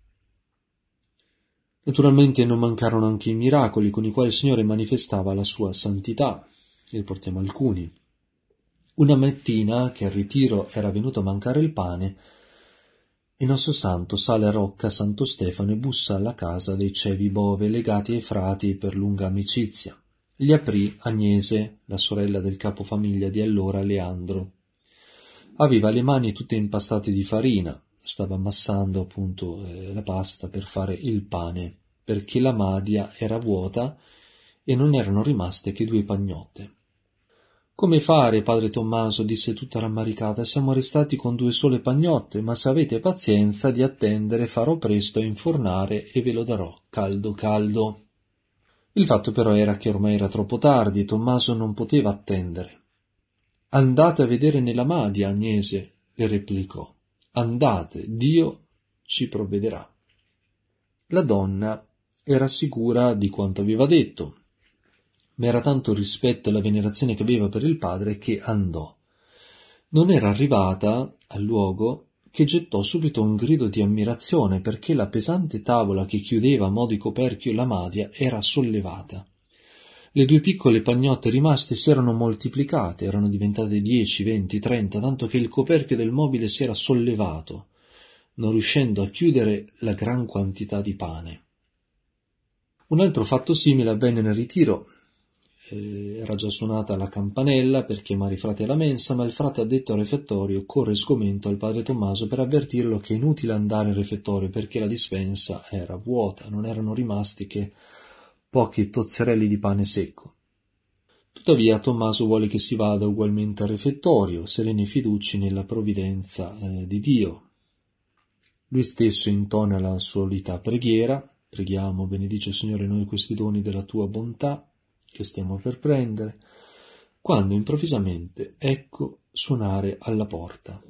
Naturalmente non mancarono anche i miracoli con i quali il Signore manifestava la sua santità. Ne portiamo alcuni. Una mattina, che al ritiro era venuto a mancare il pane, il nostro santo sale a Rocca Santo Stefano e bussa alla casa dei Cevi Bove, legati ai frati per lunga amicizia. Gli aprì Agnese, la sorella del capofamiglia di allora, Leandro. Aveva le mani tutte impastate di farina. Stava ammassando appunto eh, la pasta per fare il pane, perché la madia era vuota e non erano rimaste che due pagnotte. «Come fare, padre Tommaso?» disse tutta rammaricata. «Siamo restati con due sole pagnotte, ma se avete pazienza di attendere farò presto a infornare e ve lo darò caldo caldo». Il fatto però era che ormai era troppo tardi e Tommaso non poteva attendere. «Andate a vedere nella Madia, Agnese», le replicò. «Andate, Dio ci provvederà». La donna era sicura di quanto aveva detto, ma era tanto il rispetto e la venerazione che aveva per il padre che andò. Non era arrivata al luogo che gettò subito un grido di ammirazione perché la pesante tavola che chiudeva a mo' di coperchio la Madia era sollevata. Le due piccole pagnotte rimaste si erano moltiplicate, erano diventate dieci, venti, trenta, tanto che il coperchio del mobile si era sollevato, non riuscendo a chiudere la gran quantità di pane. Un altro fatto simile avvenne nel ritiro. Eh, era già suonata la campanella per chiamare i frati alla mensa, ma il frate addetto al refettorio corre sgomento al padre Tommaso per avvertirlo che è inutile andare in refettorio perché la dispensa era vuota, non erano rimasti che pochi tozzerelli di pane secco. Tuttavia Tommaso vuole che si vada ugualmente al refettorio, sereni fiduci nella provvidenza eh, di Dio. Lui stesso intona la solita preghiera: «Preghiamo, benedice Signore noi questi doni della tua bontà che stiamo per prendere», quando improvvisamente ecco suonare alla porta.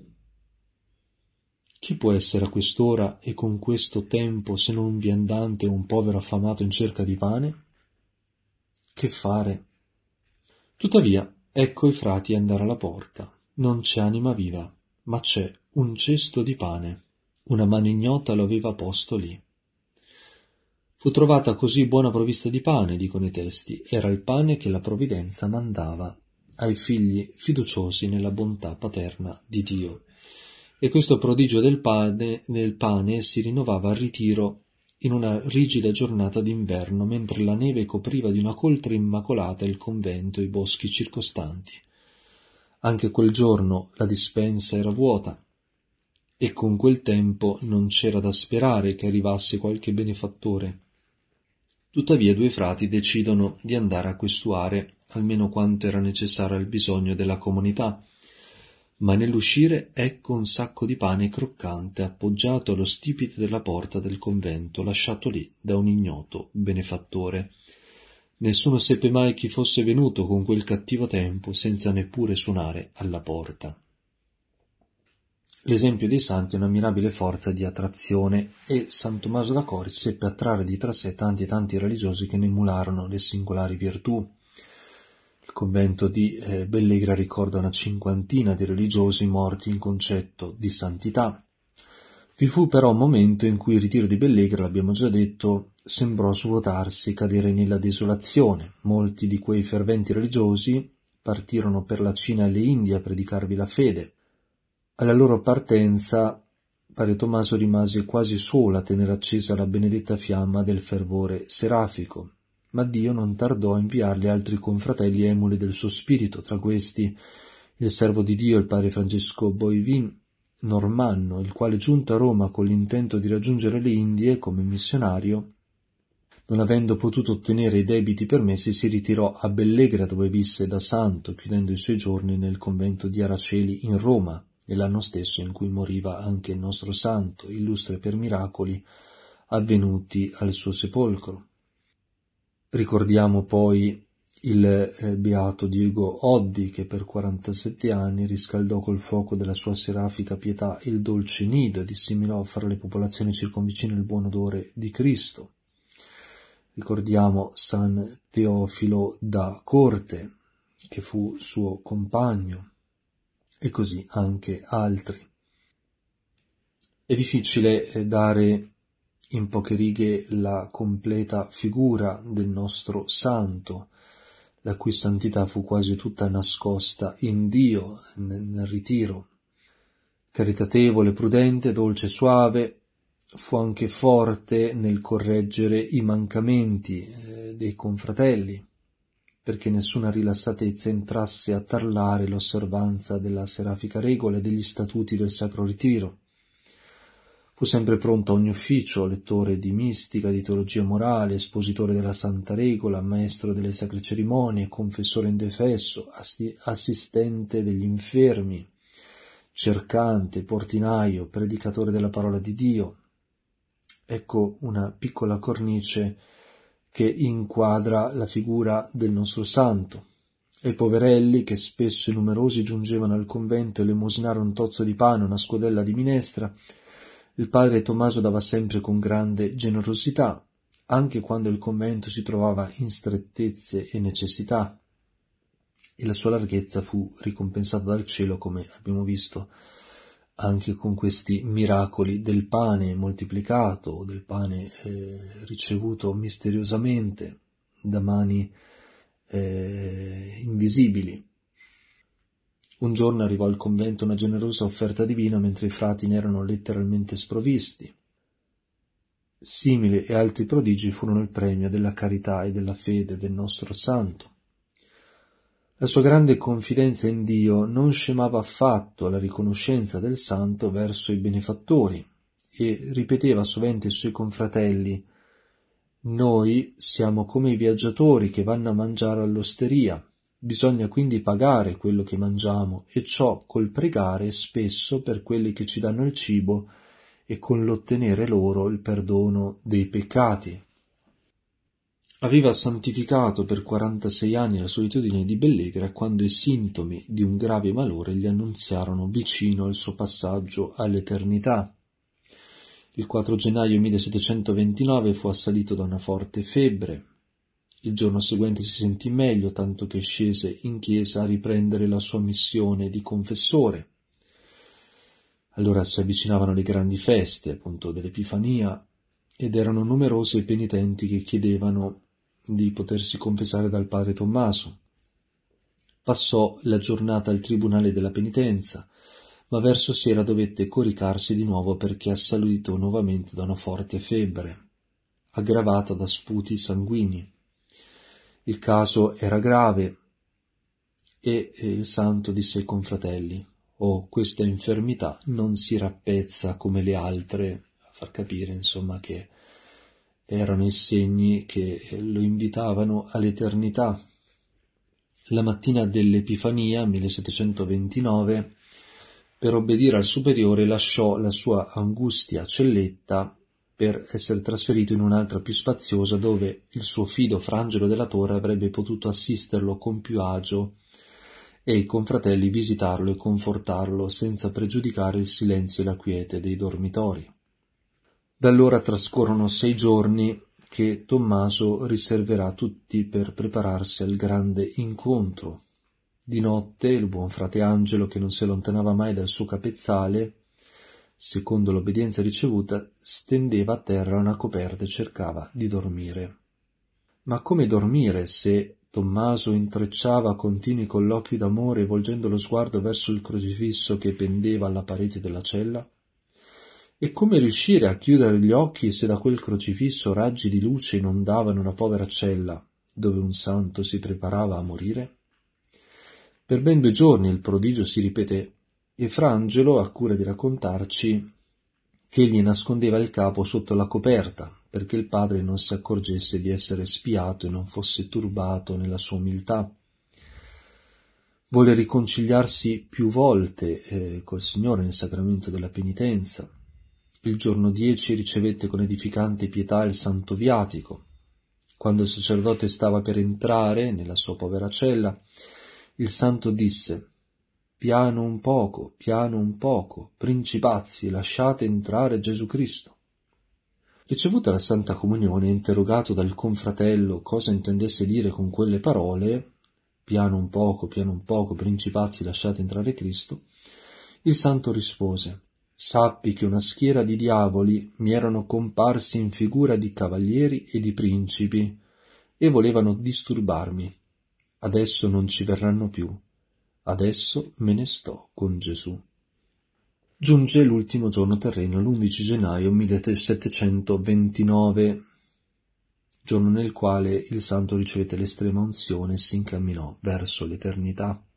Chi può essere a quest'ora e con questo tempo se non un viandante o un povero affamato in cerca di pane? Che fare? Tuttavia ecco i frati andare alla porta. Non c'è anima viva, ma c'è un cesto di pane. Una mano ignota lo aveva posto lì. Fu trovata così buona provvista di pane, dicono i testi, era il pane che la provvidenza mandava ai figli fiduciosi nella bontà paterna di Dio. E questo prodigio del pane, del pane si rinnovava al ritiro in una rigida giornata d'inverno, mentre la neve copriva di una coltre immacolata il convento e i boschi circostanti. Anche quel giorno la dispensa era vuota, e con quel tempo non c'era da sperare che arrivasse qualche benefattore. Tuttavia due frati decidono di andare a questuare almeno quanto era necessario al bisogno della comunità, ma nell'uscire ecco un sacco di pane croccante appoggiato allo stipite della porta del convento, lasciato lì da un ignoto benefattore. Nessuno seppe mai chi fosse venuto con quel cattivo tempo senza neppure suonare alla porta. L'esempio dei santi è un'ammirabile forza di attrazione e San Tommaso d'Acori seppe attrarre dietro a sé tanti e tanti religiosi che ne emularono le singolari virtù. Il convento di eh, Bellegra ricorda una cinquantina di religiosi morti in concetto di santità. Vi fu però un momento in cui il ritiro di Bellegra, l'abbiamo già detto, sembrò svuotarsi, cadere nella desolazione. Molti di quei ferventi religiosi partirono per la Cina e le Indie a predicarvi la fede. Alla loro partenza, padre Tommaso rimase quasi solo a tenere accesa la benedetta fiamma del fervore serafico, ma Dio non tardò a inviargli altri confratelli emuli del suo spirito, tra questi il servo di Dio, il padre Francesco Boivin, normanno, il quale, giunto a Roma con l'intento di raggiungere le Indie come missionario, non avendo potuto ottenere i debiti permessi, si ritirò a Bellegra, dove visse da santo, chiudendo i suoi giorni nel convento di Araceli in Roma, nell'anno stesso in cui moriva anche il nostro santo, illustre per miracoli avvenuti al suo sepolcro. Ricordiamo poi il eh, beato Diego Oddi, che per quarantasette anni riscaldò col fuoco della sua serafica pietà il dolce nido e disseminò fra le popolazioni circonvicine il buon odore di Cristo. Ricordiamo San Teofilo da Corte, che fu suo compagno, e così anche altri. È difficile eh, dare in poche righe la completa figura del nostro santo, la cui santità fu quasi tutta nascosta in Dio nel, nel ritiro. Caritatevole, prudente, dolce e suave, fu anche forte nel correggere i mancamenti eh, dei confratelli, perché nessuna rilassatezza entrasse a tarlare l'osservanza della serafica regola e degli statuti del Sacro Ritiro. Fu sempre pronto a ogni ufficio, lettore di mistica, di teologia morale, espositore della santa regola, maestro delle sacre cerimonie, confessore indefesso, assi- assistente degli infermi, cercante, portinaio, predicatore della parola di Dio. Ecco una piccola cornice che inquadra la figura del nostro santo. E i poverelli, che spesso e numerosi giungevano al convento a elemosinare un tozzo di pane, una scodella di minestra, il padre Tommaso dava sempre con grande generosità, anche quando il convento si trovava in strettezze e necessità, e la sua larghezza fu ricompensata dal cielo, come abbiamo visto, anche con questi miracoli del pane moltiplicato, del pane eh, ricevuto misteriosamente da mani eh, invisibili. Un giorno arrivò al convento una generosa offerta divina mentre i frati ne erano letteralmente sprovvisti. Simili e altri prodigi furono il premio della carità e della fede del nostro santo. La sua grande confidenza in Dio non scemava affatto alla riconoscenza del santo verso i benefattori e ripeteva sovente ai suoi confratelli: «Noi siamo come i viaggiatori che vanno a mangiare all'osteria. Bisogna quindi pagare quello che mangiamo, e ciò col pregare spesso per quelli che ci danno il cibo e con l'ottenere loro il perdono dei peccati». Aveva santificato per quarantasei anni la solitudine di Bellegra quando i sintomi di un grave malore gli annunziarono vicino il suo passaggio all'eternità. Il quattro gennaio millesettecentoventinove fu assalito da una forte febbre. Il giorno seguente si sentì meglio, tanto che scese in chiesa a riprendere la sua missione di confessore. Allora si avvicinavano le grandi feste, appunto, dell'Epifania, ed erano numerosi i penitenti che chiedevano di potersi confessare dal padre Tommaso. Passò la giornata al tribunale della penitenza, ma verso sera dovette coricarsi di nuovo perché assalito nuovamente da una forte febbre, aggravata da sputi sanguigni. Il caso era grave e il santo disse ai confratelli: «Oh, questa infermità non si rappezza come le altre», a far capire, insomma, che erano i segni che lo invitavano all'eternità. La mattina dell'Epifania, millesettecentoventinove, per obbedire al superiore lasciò la sua angustia celletta per essere trasferito in un'altra più spaziosa, dove il suo fido Fra Angelo della Torre avrebbe potuto assisterlo con più agio e i confratelli visitarlo e confortarlo senza pregiudicare il silenzio e la quiete dei dormitori. Da allora trascorrono sei giorni che Tommaso riserverà tutti per prepararsi al grande incontro. Di notte il buon frate Angelo, che non si allontanava mai dal suo capezzale, secondo l'obbedienza ricevuta, stendeva a terra una coperta e cercava di dormire. Ma come dormire se Tommaso intrecciava continui colloqui d'amore volgendo lo sguardo verso il crocifisso che pendeva alla parete della cella? E come riuscire a chiudere gli occhi se da quel crocifisso raggi di luce inondavano la povera cella dove un santo si preparava a morire? Per ben due giorni il prodigio si ripeté e Fra Angelo ha cura di raccontarci che egli nascondeva il capo sotto la coperta perché il padre non si accorgesse di essere spiato e non fosse turbato nella sua umiltà. Volle riconciliarsi più volte eh, col Signore nel sacramento della penitenza. Il giorno dieci ricevette con edificante pietà il santo viatico. Quando il sacerdote stava per entrare nella sua povera cella, il santo disse: «Piano un poco, piano un poco, principazzi, lasciate entrare Gesù Cristo». Ricevuta la Santa Comunione, interrogato dal confratello cosa intendesse dire con quelle parole, «Piano un poco, piano un poco, principazzi, lasciate entrare Cristo», il santo rispose: «Sappi che una schiera di diavoli mi erano comparsi in figura di cavalieri e di principi e volevano disturbarmi. Adesso non ci verranno più. Adesso me ne sto con Gesù». Giunge l'ultimo giorno terreno, l'undici gennaio millesettecentoventinove, giorno nel quale il santo ricevette l'estrema unzione e si incamminò verso l'eternità.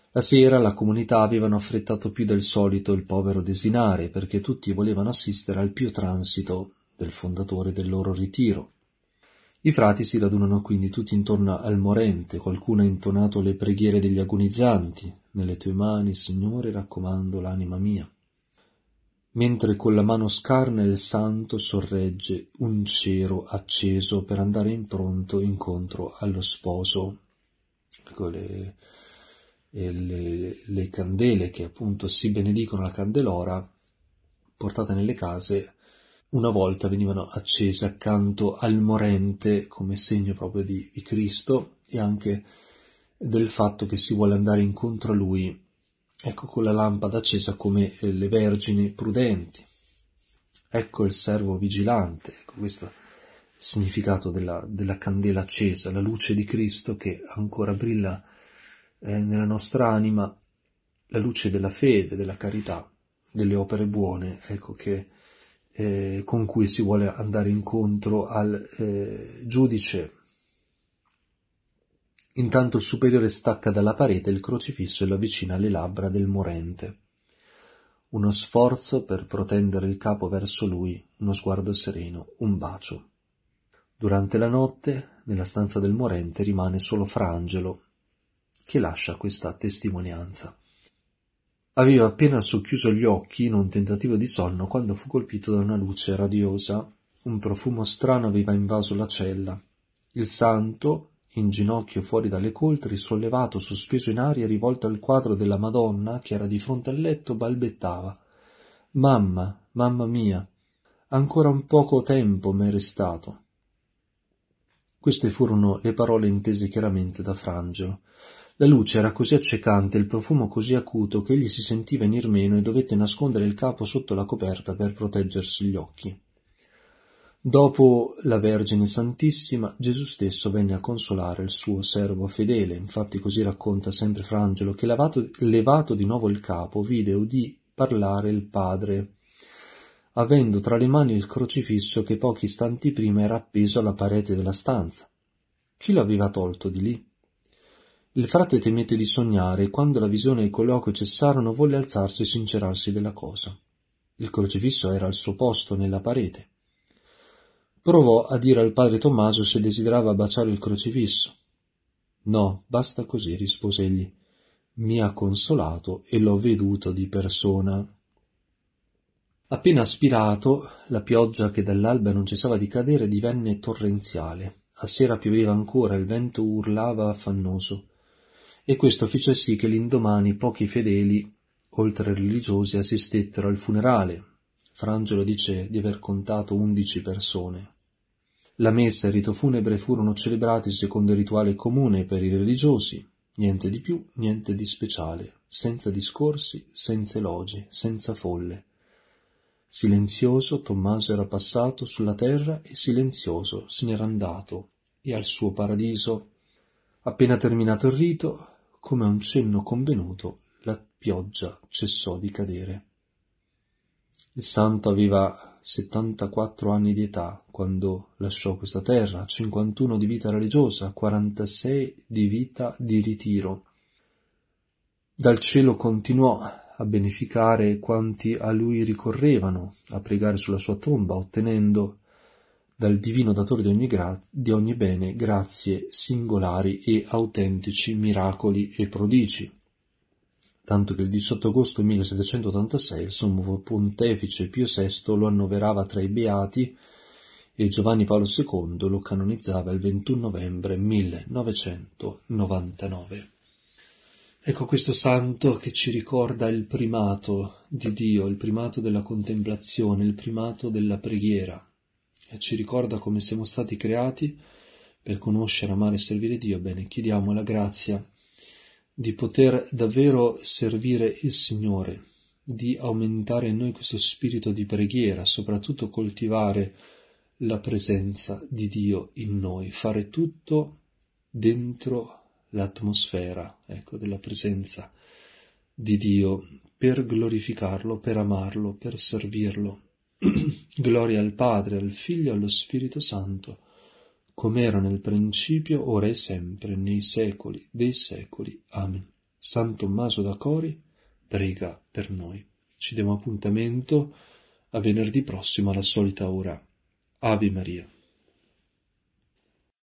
La sera la comunità avevano affrettato più del solito il povero desinare, perché tutti volevano assistere al pio transito del fondatore del loro ritiro. I frati si radunano quindi tutti intorno al morente, qualcuno ha intonato le preghiere degli agonizzanti, nelle tue mani, Signore, raccomando l'anima mia. Mentre con la mano scarna il santo sorregge un cero acceso per andare in pronto incontro allo sposo. Ecco le, le, le candele che appunto si benedicono la candelora portate nelle case una volta venivano accese accanto al morente come segno proprio di, di Cristo e anche del fatto che si vuole andare incontro a Lui, ecco, con la lampada accesa come le vergini prudenti. Ecco il servo vigilante, ecco questo è il significato della, della candela accesa, la luce di Cristo che ancora brilla eh, nella nostra anima, la luce della fede, della carità, delle opere buone, ecco che Eh, con cui si vuole andare incontro al eh, giudice. Intanto il superiore stacca dalla parete il crocifisso e lo avvicina alle labbra del morente. Uno sforzo per protendere il capo verso lui, uno sguardo sereno, un bacio. Durante la notte, nella stanza del morente, rimane solo Fra Angelo, che lascia questa testimonianza. Aveva appena socchiuso gli occhi in un tentativo di sonno quando fu colpito da una luce radiosa. Un profumo strano aveva invaso la cella. Il santo, in ginocchio fuori dalle coltri, sollevato, sospeso in aria, rivolto al quadro della Madonna che era di fronte al letto, balbettava: «Mamma, mamma mia, ancora un poco tempo m'è restato». Queste furono le parole intese chiaramente da Fra Angelo. La luce era così accecante, il profumo così acuto, che egli si sentì venir meno e dovette nascondere il capo sotto la coperta per proteggersi gli occhi. Dopo la Vergine Santissima, Gesù stesso venne a consolare il suo servo fedele. Infatti così racconta sempre Fra Angelo, che levato, levato di nuovo il capo, vide e udì parlare il Padre, avendo tra le mani il crocifisso che pochi istanti prima era appeso alla parete della stanza. Chi lo aveva tolto di lì? Il frate temette di sognare e quando la visione e il colloquio cessarono volle alzarsi e sincerarsi della cosa. Il crocifisso era al suo posto nella parete. Provò a dire al padre Tommaso se desiderava baciare il crocifisso. «No, basta così», rispose egli. «Mi ha consolato e l'ho veduto di persona». Appena aspirato, la pioggia che dall'alba non cessava di cadere divenne torrenziale. A sera pioveva ancora, il vento urlava affannoso. E questo fece sì che l'indomani pochi fedeli, oltre religiosi, assistettero al funerale. Fra Angelo dice di aver contato undici persone. La messa e il rito funebre furono celebrati secondo il rituale comune per i religiosi, niente di più, niente di speciale, senza discorsi, senza elogi, senza folle. Silenzioso Tommaso era passato sulla terra e silenzioso se n'era andato, e al suo paradiso. Appena terminato il rito, come a un cenno convenuto, la pioggia cessò di cadere. Il santo aveva settantaquattro anni di età quando lasciò questa terra, cinquantuno di vita religiosa, quarantasei di vita di ritiro. Dal cielo continuò a beneficare quanti a lui ricorrevano, a pregare sulla sua tomba, ottenendo dal divino datore di ogni, gra- di ogni bene grazie singolari e autentici miracoli e prodigi. Tanto che il diciotto agosto millesettecentottantasei il sommo pontefice Pio sesto lo annoverava tra i beati e Giovanni Paolo secondo lo canonizzava il ventuno novembre millenovecentonovantanove. Ecco questo santo che ci ricorda il primato di Dio, il primato della contemplazione, il primato della preghiera, e ci ricorda come siamo stati creati per conoscere, amare e servire Dio. Bene, chiediamo la grazia di poter davvero servire il Signore, di aumentare in noi questo spirito di preghiera, soprattutto coltivare la presenza di Dio in noi, fare tutto dentro l'atmosfera, ecco, della presenza di Dio, per glorificarlo, per amarlo, per servirlo. Gloria al Padre, al Figlio e allo Spirito Santo, come era nel principio, ora e sempre, nei secoli dei secoli. Amen. San Tommaso d'Acori prega per noi. Ci diamo appuntamento a venerdì prossimo alla solita ora. Ave Maria.